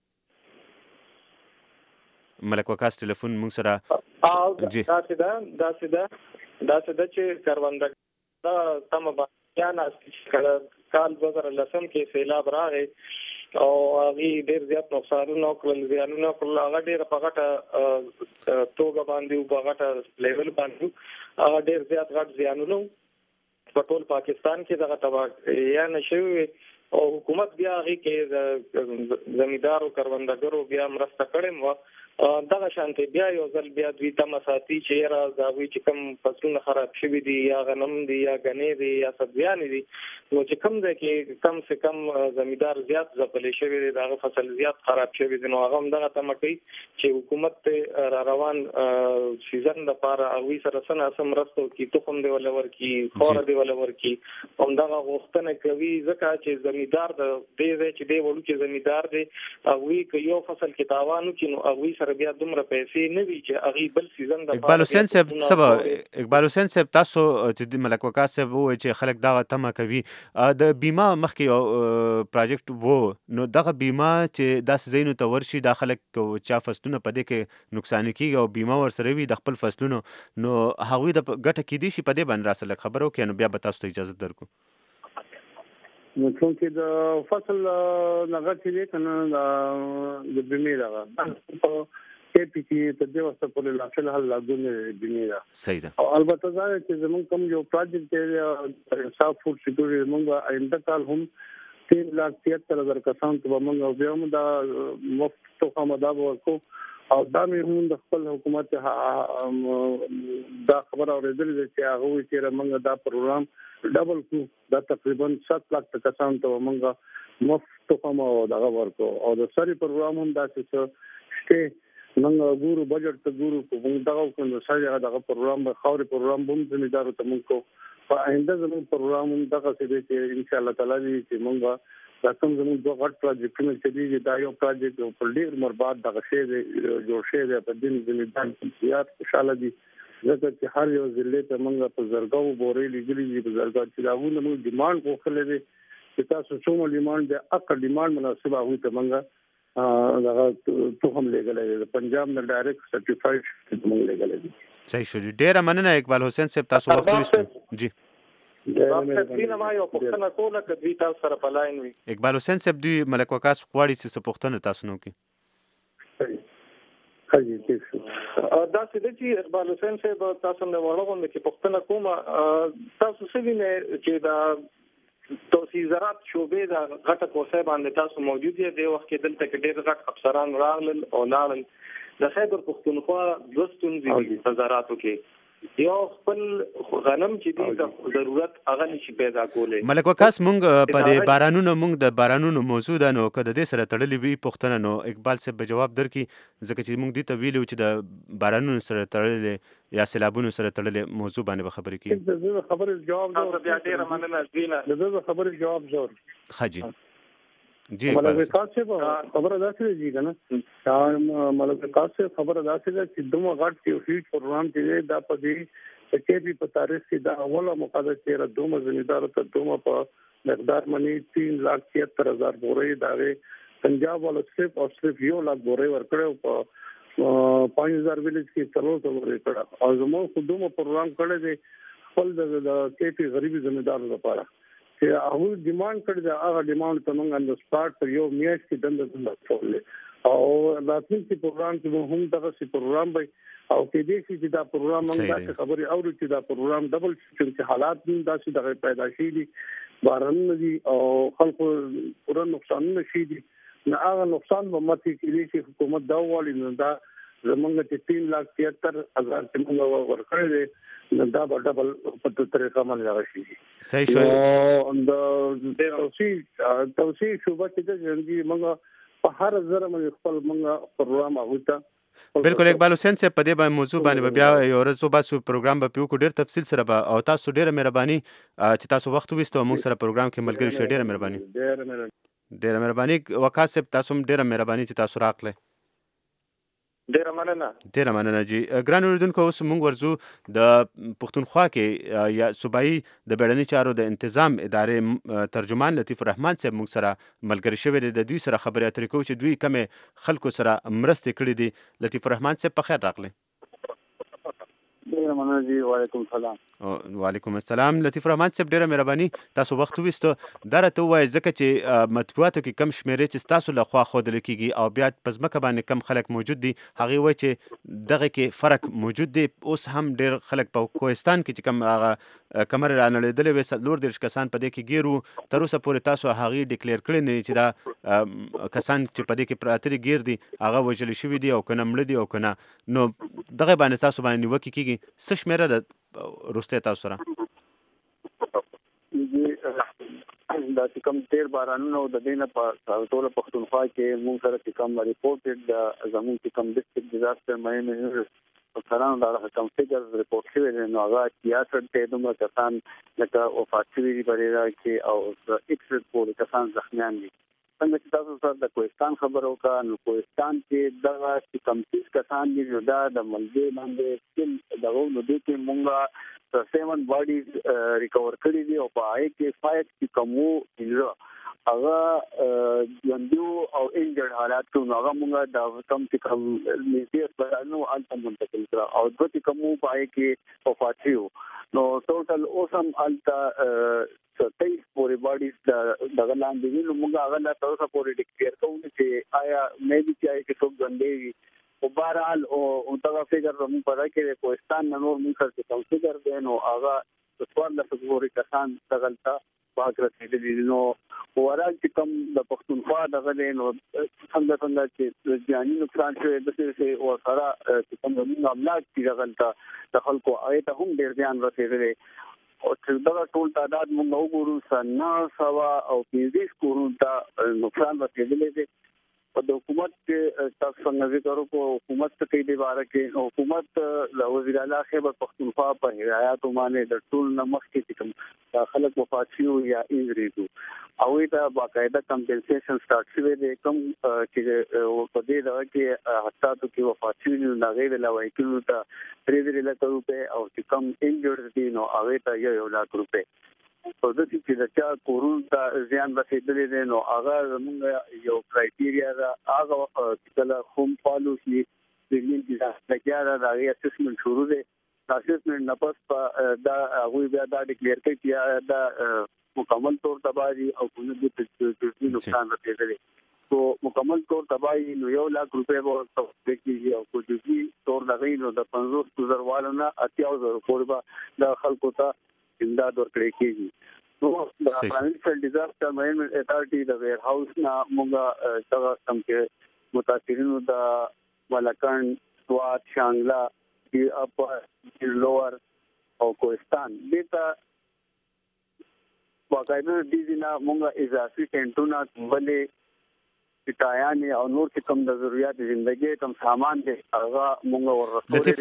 ملک وکاس ټلیفون موږ سره جی دا سده چې کاروانده دا تم باندې کال 2010 کې سیلاب راغی او هغه ډیر زیات نقصانونه کول زیانونه کول، هغه ډیر په غټه توګه باندې او په غټه لیول باندې هغه ډیر زیات غټ زیانونه په ټول پاکستان کې دغه تباہ یا نشوي او حکومت بیا هغه کې زمیندارو کاروندګرو بیا مرسته کړي مو دغه شانتي بیا یو ځل بیا دوی تم ساتي چې را زاوی چې کم فصلونه خراب شوي دي یا غنم دي یا غنې دي یا سبزیان دي، نو چې کم ده کې کم سے کم زمیندار زیات ځپلې شوی دي دغه فصل زیات خراب شوی دي، نو هغه هم دغه تم کوي چې حکومت ته روان سیزن د لپاره او سره سره سم رستو کې تخم دی ولور کې خور دی ولور کې هم دغه غوښتنه کوي ځکه چې زمیندار د دې چې دی وړو چې زمیندار دی او کې یو فصل کې تاوانو کې نو او سره بیا دومره پیسې نه وي چې هغه بل سیزن د اقبال حسین صاحب اقبال حسین صاحب تاسو چې ملک وکاس صاحب وایي چې خلک دا تمه کوي د بیمه مخکې یو پروجیکټ وو، نو دغه بیمه چې داسې ځایونو ته ورشي دا خلک چا فصلونه په دې کې نقصان کیږي او بیمه ورسره وي د خپل فصلونو، نو هغوی د ګټه کیدی شي په دې باندې راسره خبرو کې، نو بیا به تاسو ته اجازه درکو. نو څنګه د فصل نغه چې کنه د بیمه راغله کې پی چې ته د وسه په لاخل حل لاګونه بیمه را صحیح ده. او البته دا چې زمون کوم یو پروجیکټ دی صاف فوډ سکیورټي موږ آینده کال هم 3,73,000 کسان ته موږ بیا هم دا مفت توګه مداب ورکو او دا مې د خپل حکومت دا خبر اوریدل چې هغه چې موږ دا پروګرام ډبل کو دا تقریبا 7 لک کسان ته موږ مفت توګه دا ورکو او د سری پروګرام هم دا چې موږ ګورو بجټ ته ګورو کوم دا کوم سره دا پروګرام به خوري پروګرام هم زمیندارو ته موږ کو په آینده زموږ پروګرام هم دا چې ان شاء الله تعالی چې موږ راکم زموږ دوه غټ پروجیکټونه چې دي دا یو پروجیکټ په ډیر مربات دغه شی جوړ شوی دی په دین زمیندار زیات خوشاله دي ځکه چې هر یو ضلع ته موږ په زرګاو بورې لګلې دي په زرګاو چې دا موږ ډیماند وکړلې دي چې تاسو څومره ډیماند دی اقل ډیماند مناسبه هوي ته موږ دغه توهم لګلې دي پنجاب نه ډایرکټ سرټیفاید موږ لګلې دي. صحیح شو. ډیر مننه اقبال حسین صاحب تاسو وخت ویسته. جی اقبال حسین صاحب دوی ملک وکاس غواړي چې پوښتنه تاسو نو کې دا چې اقبال حسین صاحب تاسو نه وړاندې کې پوښتنه کومه تاسو څه وینئ چې دا توسيع زراعت شوبې دا غټه کوسه باندې تاسو موجود دي د وخت کې دلته کې ډېر غټ افسران راغلل او لاړل د خیبر پښتونخوا دوستون دي زراعتو کې یو خپل غنم چې دي د ضرورت هغه نشي پیدا کولای. ملک وکاس مونږ په دې بارانونو موضوع ده، نو کله دې سره تړلې وي پښتنه نو اقبال صاحب به جواب درکړي ځکه چې مونږ دې ته ویلو چې د بارانونو سره تړلې یا سیلابونو سره تړلې موضوع باندې به خبرې کوي. د خبرې جواب تاسو بیا ډیر مننه زینا د خبرې جواب زور خاجي جی ملک وکاس صاحب خبره داسې دي کنه ملک وکاس صاحب خبره داسې ده چې دوه غټ یو هیڅ پروګرام کې دا په دې چې په تاریخ کې دا اوله مقاله چې دوه زمیندار ته دوه په مقدار منی 3,73,000 بورې دا پنجاب ول صرف او صرف یو لاک بورې ورکړو په 5,000 ویلیج کې تلو بورې کړه او زموږ خودمو پروګرام کړی دی خپل د کیفي غریبي زمیندارو لپاره چې هغه ډیماند کړی دا هغه ډیماند ته موږ د سپارټ پر یو میاشت کې دنده کولې او راتلونکي پروګرام کې هم دغه سی پروګرام به او کې دې چې دا پروګرام موږ دا خبرې اورو چې دا پروګرام ډبل چې حالات داسې دغه پیدا شي دي باران دي او خلکو پوره نقصان نشي دي نه هغه نقصان به متي کې چې حکومت دا وایي نه دا زمونږ چې 3,73,000 چې موږ ورکړل نو دا به ډبل په طریقه باندې راشي. صحیح شو. او د توسيع شوبه چې د ژوندۍ موږ په هر ځره باندې خپل موږ پروګرام اغوتا. بالکل اقبال حسین صاحب په دې باندې موضوع باندې بیا یو ورځ صبح سو پروګرام به پیو کو ډیر تفصیل سره به او تاسو ډیره مهرباني چې تاسو وخت وستو موږ سره پروګرام کې ملګری شئ. ډیره مهرباني وقاص صاحب تاسو ډیره مهرباني چې تاسو راغله. ډیره مننه جی. ګران اوریدونکو اوس موږ ورزو د پښتونخوا کې یا صوبایي د بیړني چارو د انتظام ادارې ترجمان لطیف الرحمن صاحب موږ سره ملګری شوی دی. د دوی سره خبرې اترې کوو چې دوی کومې خلکو سره مرستې کړې دي. لطیف الرحمن صاحب په خیر راغلی. جی وعلیکم السلام. وعلیکم السلام. لطیف الرحمن صاحب ډیره مهرباني تاسو وخت وستو دا راته وایي ځکه چې مطبوعاتو کې کم شمیرې چې تاسو له خوا ښودل کېږي او بیا په ځمکه باندې کم خلک موجود دي هغه وایي چې دغه کې فرق موجود دی. اوس هم ډیر خلک په کوهستان کې چې کم هغه کمر رانړېدلې وې 40 کسان په دې کې ګیرو تر اوسه پورې تاسو هغه ډیکلیئر کړی نه چې دا کسان چې په دې کې پراتري ګیر دي هغه وژل شوي دي او کنه مړه دي او کنه نو دغه باندې تاسو باندې نیوکه کېږي. څه شمیره ده روسته تاسو سره؟ دا چې کوم تیر بارانونه او د دینه په ټول پښتونخوا کې موږ سره چې کوم ریپورټډ د زموږ چې کوم ډیسټریکټ ډیزاستر مینجمنټ په څارنه دا کوم فګرز ریپورټ شوی دی نو هغه 66 ته دومره کسان لکه وفات شوي دي بریرا کې او اکثر پورې کسان زخمیان دي. څنګه چې تاسو سره د کوهستان خبرو کا نو کوهستان کې دغه چې کم 30 کسان دي دا د ملګری باندې چې دغه نو دي کې مونږه 7 باډیز ریکور کړی دي او په هغه کې 5 چې کومو انجر هغه یندو او انجرډ حالات کې هغه مونږه د کم چې کم نږدې هسپتالونو الته منتقل کړ او د چې کومو په هغه کې وفات شو نو ټوټل اوسم الته 27 پورې باډیز دغه لاندې دي نو موږ هغه لا تاسو پورې ډیکلیئر کوو چې آیا مې دي چې کې څوک غندې وي او بهرحال او دا فکر موږ پاره کې کوهستان نور موږ سره کوم فکر دی نو هغه څوار له څوري کسان دغلطه باغ رسېدلي نو ورال چې کوم د پښتونخوا دغه نو څنګه چې ځاني نقصان شوی د څه او سره چې کوم د املاک چې دغلطه د خلکو آیته هم ډیر ځان رسېدلي او چې دا ټول تعداد موږ وګورو سنا سوا او 20 کورونو ته نقصان رسېدلی دی. د حکومت کې تاسو څنګه ذکر وکړو حکومت ته کې دی باره کې حکومت له وزیر اعلی خیبر پختونخوا په هدایت باندې د ټول نمخ کې کوم خلک وفات شو یا انجری دي او دا باقاعده کمپنسیشن سٹارټ شوی دی کوم چې په دې ډول کې حتی کې وفات شوی نه غیر علاوه کېږي ته 3 لک روپے او چې کم انجرډ دي نو هغه ته 1 لک روپے او د دې چې د چا کورون ته زیان رسیدلې دي نو هغه موږ یو کرایټیریا دا هغه کله هم فالو شي د دې چې دا راغی اسسمنت شروع دي اسسمنت نه پس دا هغه بیا دا ډیکلیئر کوي چې دا مکمل طور تباہی او کومه د نقصان رسیدلی تو مکمل طور تباہی نو 1 لک روپے ورته کېږي او کو د طور دغې نو د 50,000 والو نه 80,000 پورې د خلکو ته امداد ورکړي کېږي. نو د فاینانشل ډیزاستر مینجمنټ اتھارټي د ویر هاوس نه موږ څنګه سم کې متاثرینو د ولکان سوات شانګلا کی اپ لوور او کوهستان دته باقاعده د دې نه موږ اضافي ټینټونه بلې پټایانه او نور چې کوم د ضرورت ژوندۍ کوم سامان دي هغه موږ ورسول. لطیف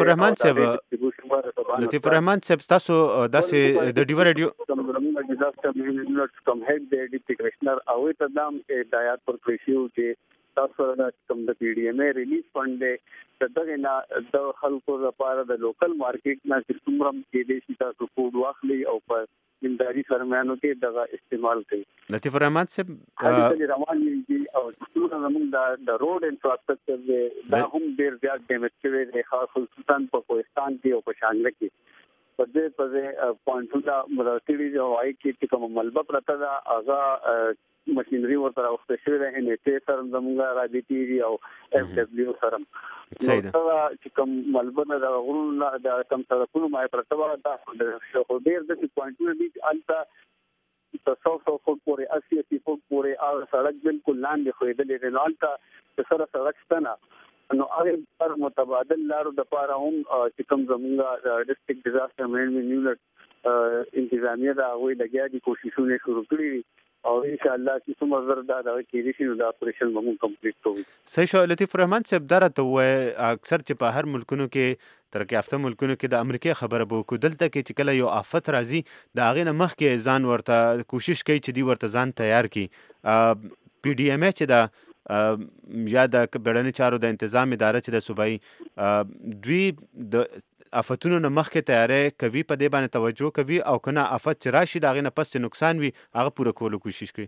الرحمن صاحب تاسو داسې د ډیو رادیو ډیزاستر مینجمنټ کوم هیډ دی ډیپټي کمشنر او ته دام هدایت پر کړیو چې تاسو کوم د پی ډی ایم ای ریلیز فند دی دغه نه د خلکو لپاره د لوکل مارکیټ نه چې څومره کې دي چې تاسو فود واخلي او په زمینداری سرمایانو کې دغه استعمال کوي. لطیف الرحمن صاحب روان دي او څومره زموږ د روډ انفراستراکچر دی دا هم ډیر زیات ډیمیج شوی دی خاص خصوصا په کوهستان کې او په شانګله کې په دې پوینټونه مراتبي جوړای کې کوم ملبه پرته دا هغه ماشينري ورته وخت شوی د ان ټي سره زموږه رابطي او اف دبليو سره چې کوم ملبه د غرونو د کم سره ما پرته دا خو ډیر د پوینټونه دي البته تاسو فوټ پورې 80 فوټ پورې او سړک بالکل لاندې خویدلې نه البته سره سړک ستنه نو هغه پر متبادل لارو د پاره هم چې کوم زمونږه ډیسټریکټ ډیزاستر مینجمنټ یونټ انتظامیه دا وی لګیا دي کوششونه شروع کړې او ان شاء الله چې څومره زر دا کې دي دا اپریشن به کمپلیټ کوو. صحیح شو. لطیف الرحمن صاحب درته وای اکثر چې په هر ملکونو کې ترقی یافته ملکونو کې د امریکای خبره به وکړو، دلته کې چې کله یو آفت راځي د هغې نه مخکې ځان ورته کوشش کوي چې دی ورته ځان تیار کړي. پی ډي ایم ای چې د یا د بیړني چارو د انتظام اداره چې د صوبایي دوی د آفتونو نه مخکې تیاری کوي، په دې باندې توجه کوي او کنه آفت چې راشي د هغې نه پس چې نقصان وي هغه پوره کولو کوشش کوي.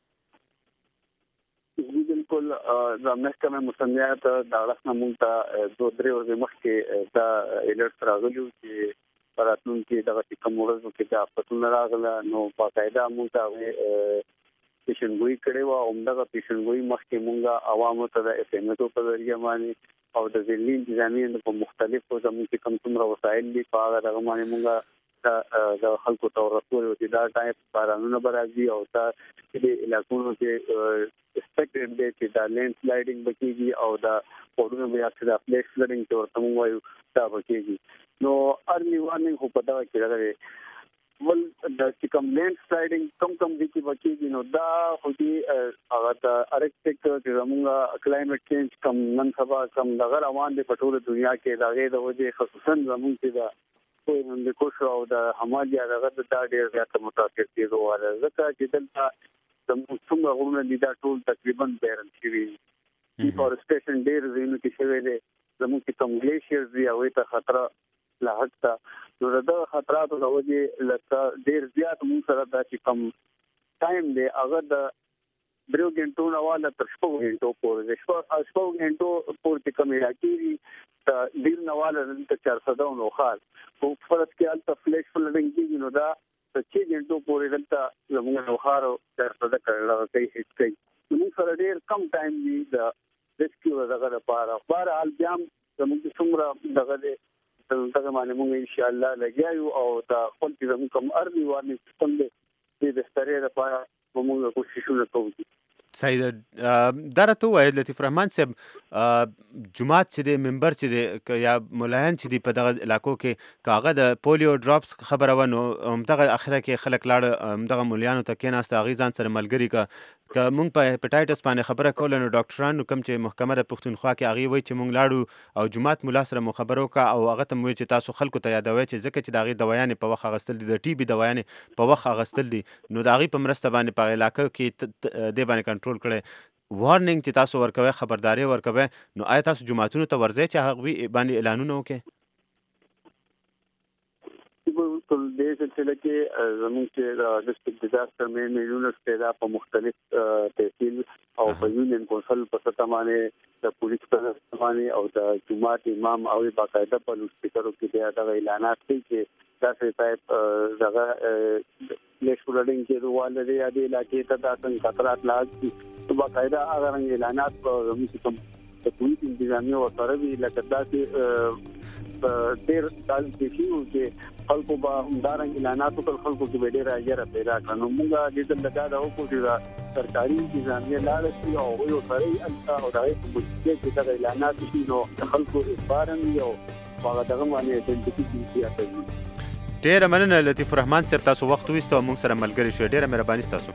بالکل د محکمه مسمیات د اړخ نه مونږ ته 2-3 ورځې مخکې دا الرټ راغلیو چې راتلونکي دغه کوم ورځو کې د آفتونو راغله نو باقاعده مونږ ته پیشنګوئی کړي و او دغه پیشنګوئی مخکې مونږه عوامو ته د اس ام اتو په ذریعہ باندې او د ځینې انتظامیه په مختلفو زموږ کې کوم څومره وسایل دي په هغه دغه باندې مونږه د خلکو ته ورسول دي دا ټایپ بارانونه برازي او دا د علاقونو کې ایکسپیکټډ دی چې دا لینډ سلایډینګ بکیږي او دا پورونه بیا چې دا فلیش فلډینګ ته ورته مونږ وایو دا بکیږي. نو ارلی وارنینګ خو په دغه کې راغلی ول د کوم لینډ سلایډینګ کم دي چې بکیږي نو دا خو دې هغه د ارکټیک چې زموږه کلایمټ چینج کم نن سبا کم دغه روان دي په ټوله دنیا کې دا غي د وجه خصوصا زموږ چې دا کوی نن د کوشش او د حمالیا دغه د ډېر زیات متاثر دي وره ځکه چې دلته زموږ څومره غرونه دي دا ټول تقریبا بیرن شوي ډیفورسټیشن ډېر زینو کې شوی دی زموږ کوم ګلیشیرز دی او ته خطر لاحقته نو دا خطرات د وجه لکه ډیر زیات مون سره د کوم ټایم دی هغه د درو غنټو نه والا تر 4 غنټو پورې 4 غنټو پورې کوم راکېږي د ډیر نه والا د 400 نو خال په فرض کې الته فلیش فلډینګ کېږي نو دا د 6 غنټو پورې دلته زموږ نو خارو 400 کړل کوي هیڅ کوي نو سره ډیر کم ټایم دی د ریسکیو دغه لپاره بهر حال بیا زموږ څومره دغه دغه باندې موږ ان شاء الله لګیاو او دا خپل چې موږ کوم ارلی وارنینګ سیستم دې د ستړي لپاره موږ کوششونه کوو. صحیح درته وای لطیف الرحمن صاحب جماعت چې د منبر چې یا مولایان چې د په دغه علاقو کې کاغه د پولیو ډراپس خبره ونه دغه اخره کې خلک لاړ دغه مولیانو ته کېناست هغه ځان سره ملګری که مونږ په هپټایټس باندې خبره کوله نو ډاکټرانو کوم چې محکمه د پښتونخوا کې هغه وایي چې مونږ لاړو او جماعت مولا سره مو خبرو کا او هغه ته وایي چې تاسو خلکو ته یادوي چې ځکه چې دغه دوايانې په وخت اغستل دي د ټي بي دوايانې په وخت اغستل دي نو دغه په مرسته باندې په علاقه کې د باندې کنټرول کړي وارنینګ چې تاسو ورکوي خبرداري ورکوي نو آیا تاسو جماعتونو ته ورځي چې هغه باندې اعلانونه وکړي؟ بالکل د سلسله کې زموږ چې د ډیسټریکټ ډیزاستر مینجمنټ یونټ ته په مختلف تحصیل او په یونین کونسل په سطح باندې د پولیس په سطح باندې او د جماعت امام او باقاعده په سپیکرو کې د اعلانات کوي چې تاسو ته دغه لیش فلډینګ کې دواله دی د علاقې ته د خطرات لاحق باقاعده هغه رنګ اعلانات زموږ کوم د پولیس انتظامیه او سره وی لکه داسې ډېر کال کې چې خلکو به همدارنګ اعلاناتو کول خلکو کې ډېر اجر پیدا کړو موږ د دې لګا دا وکړو چې سرکاري انتظامیه لاړ شي او یو سره انت او دغه چې د اعلانات شي نو خلکو اخبارن یو هغه دغه باندې ايډنټیفیکیشن کوي. ډېر مننه لطیف الرحمن صاحب تاسو وخت وستو موږ سره ملګری شو ډېر مهرباني تاسو.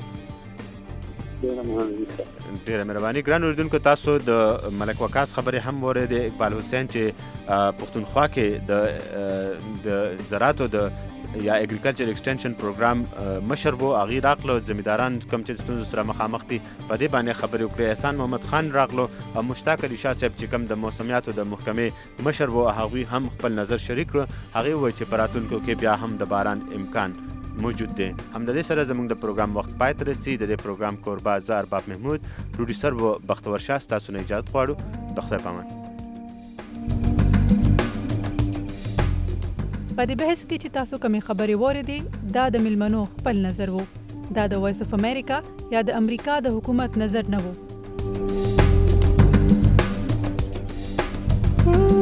ډیره مهرباني ګران اوریدونکو تاسو د ملک وکاس خبرې هم ورېدې اقبال حسین چې پښتونخوا کې د زراعتو د یا اګریکلچر ایکسټنشن پروګرام مشر وو هغه راغلو زمینداران کوم چې ستونزو سره مخامخ دي په دې باندې خبرې وکړې احسان محمد خان راغلو او مشتاق علي شاه صاحب چې کوم د موسمیاتو د محکمې مشر وو هغه هم خپل نظر شریک کړ هغه وایي چې په راتلونکو کې بیا هم د باران امکان موجود دی. هم د دې سره زموږ د پروګرام وخت پای ته رسي د دې پروګرام کوربه زه ارباب محمود پروډوسر و بختور شاه تاسو نه اجازه غواړو د خدای په امان. په دې بحث کې چې تاسو کومې خبرې واورېدې دا د ملمنو خپل نظر وو. دا د وایس اف امریکا یا د امریکا د حکومت نظر نه وو.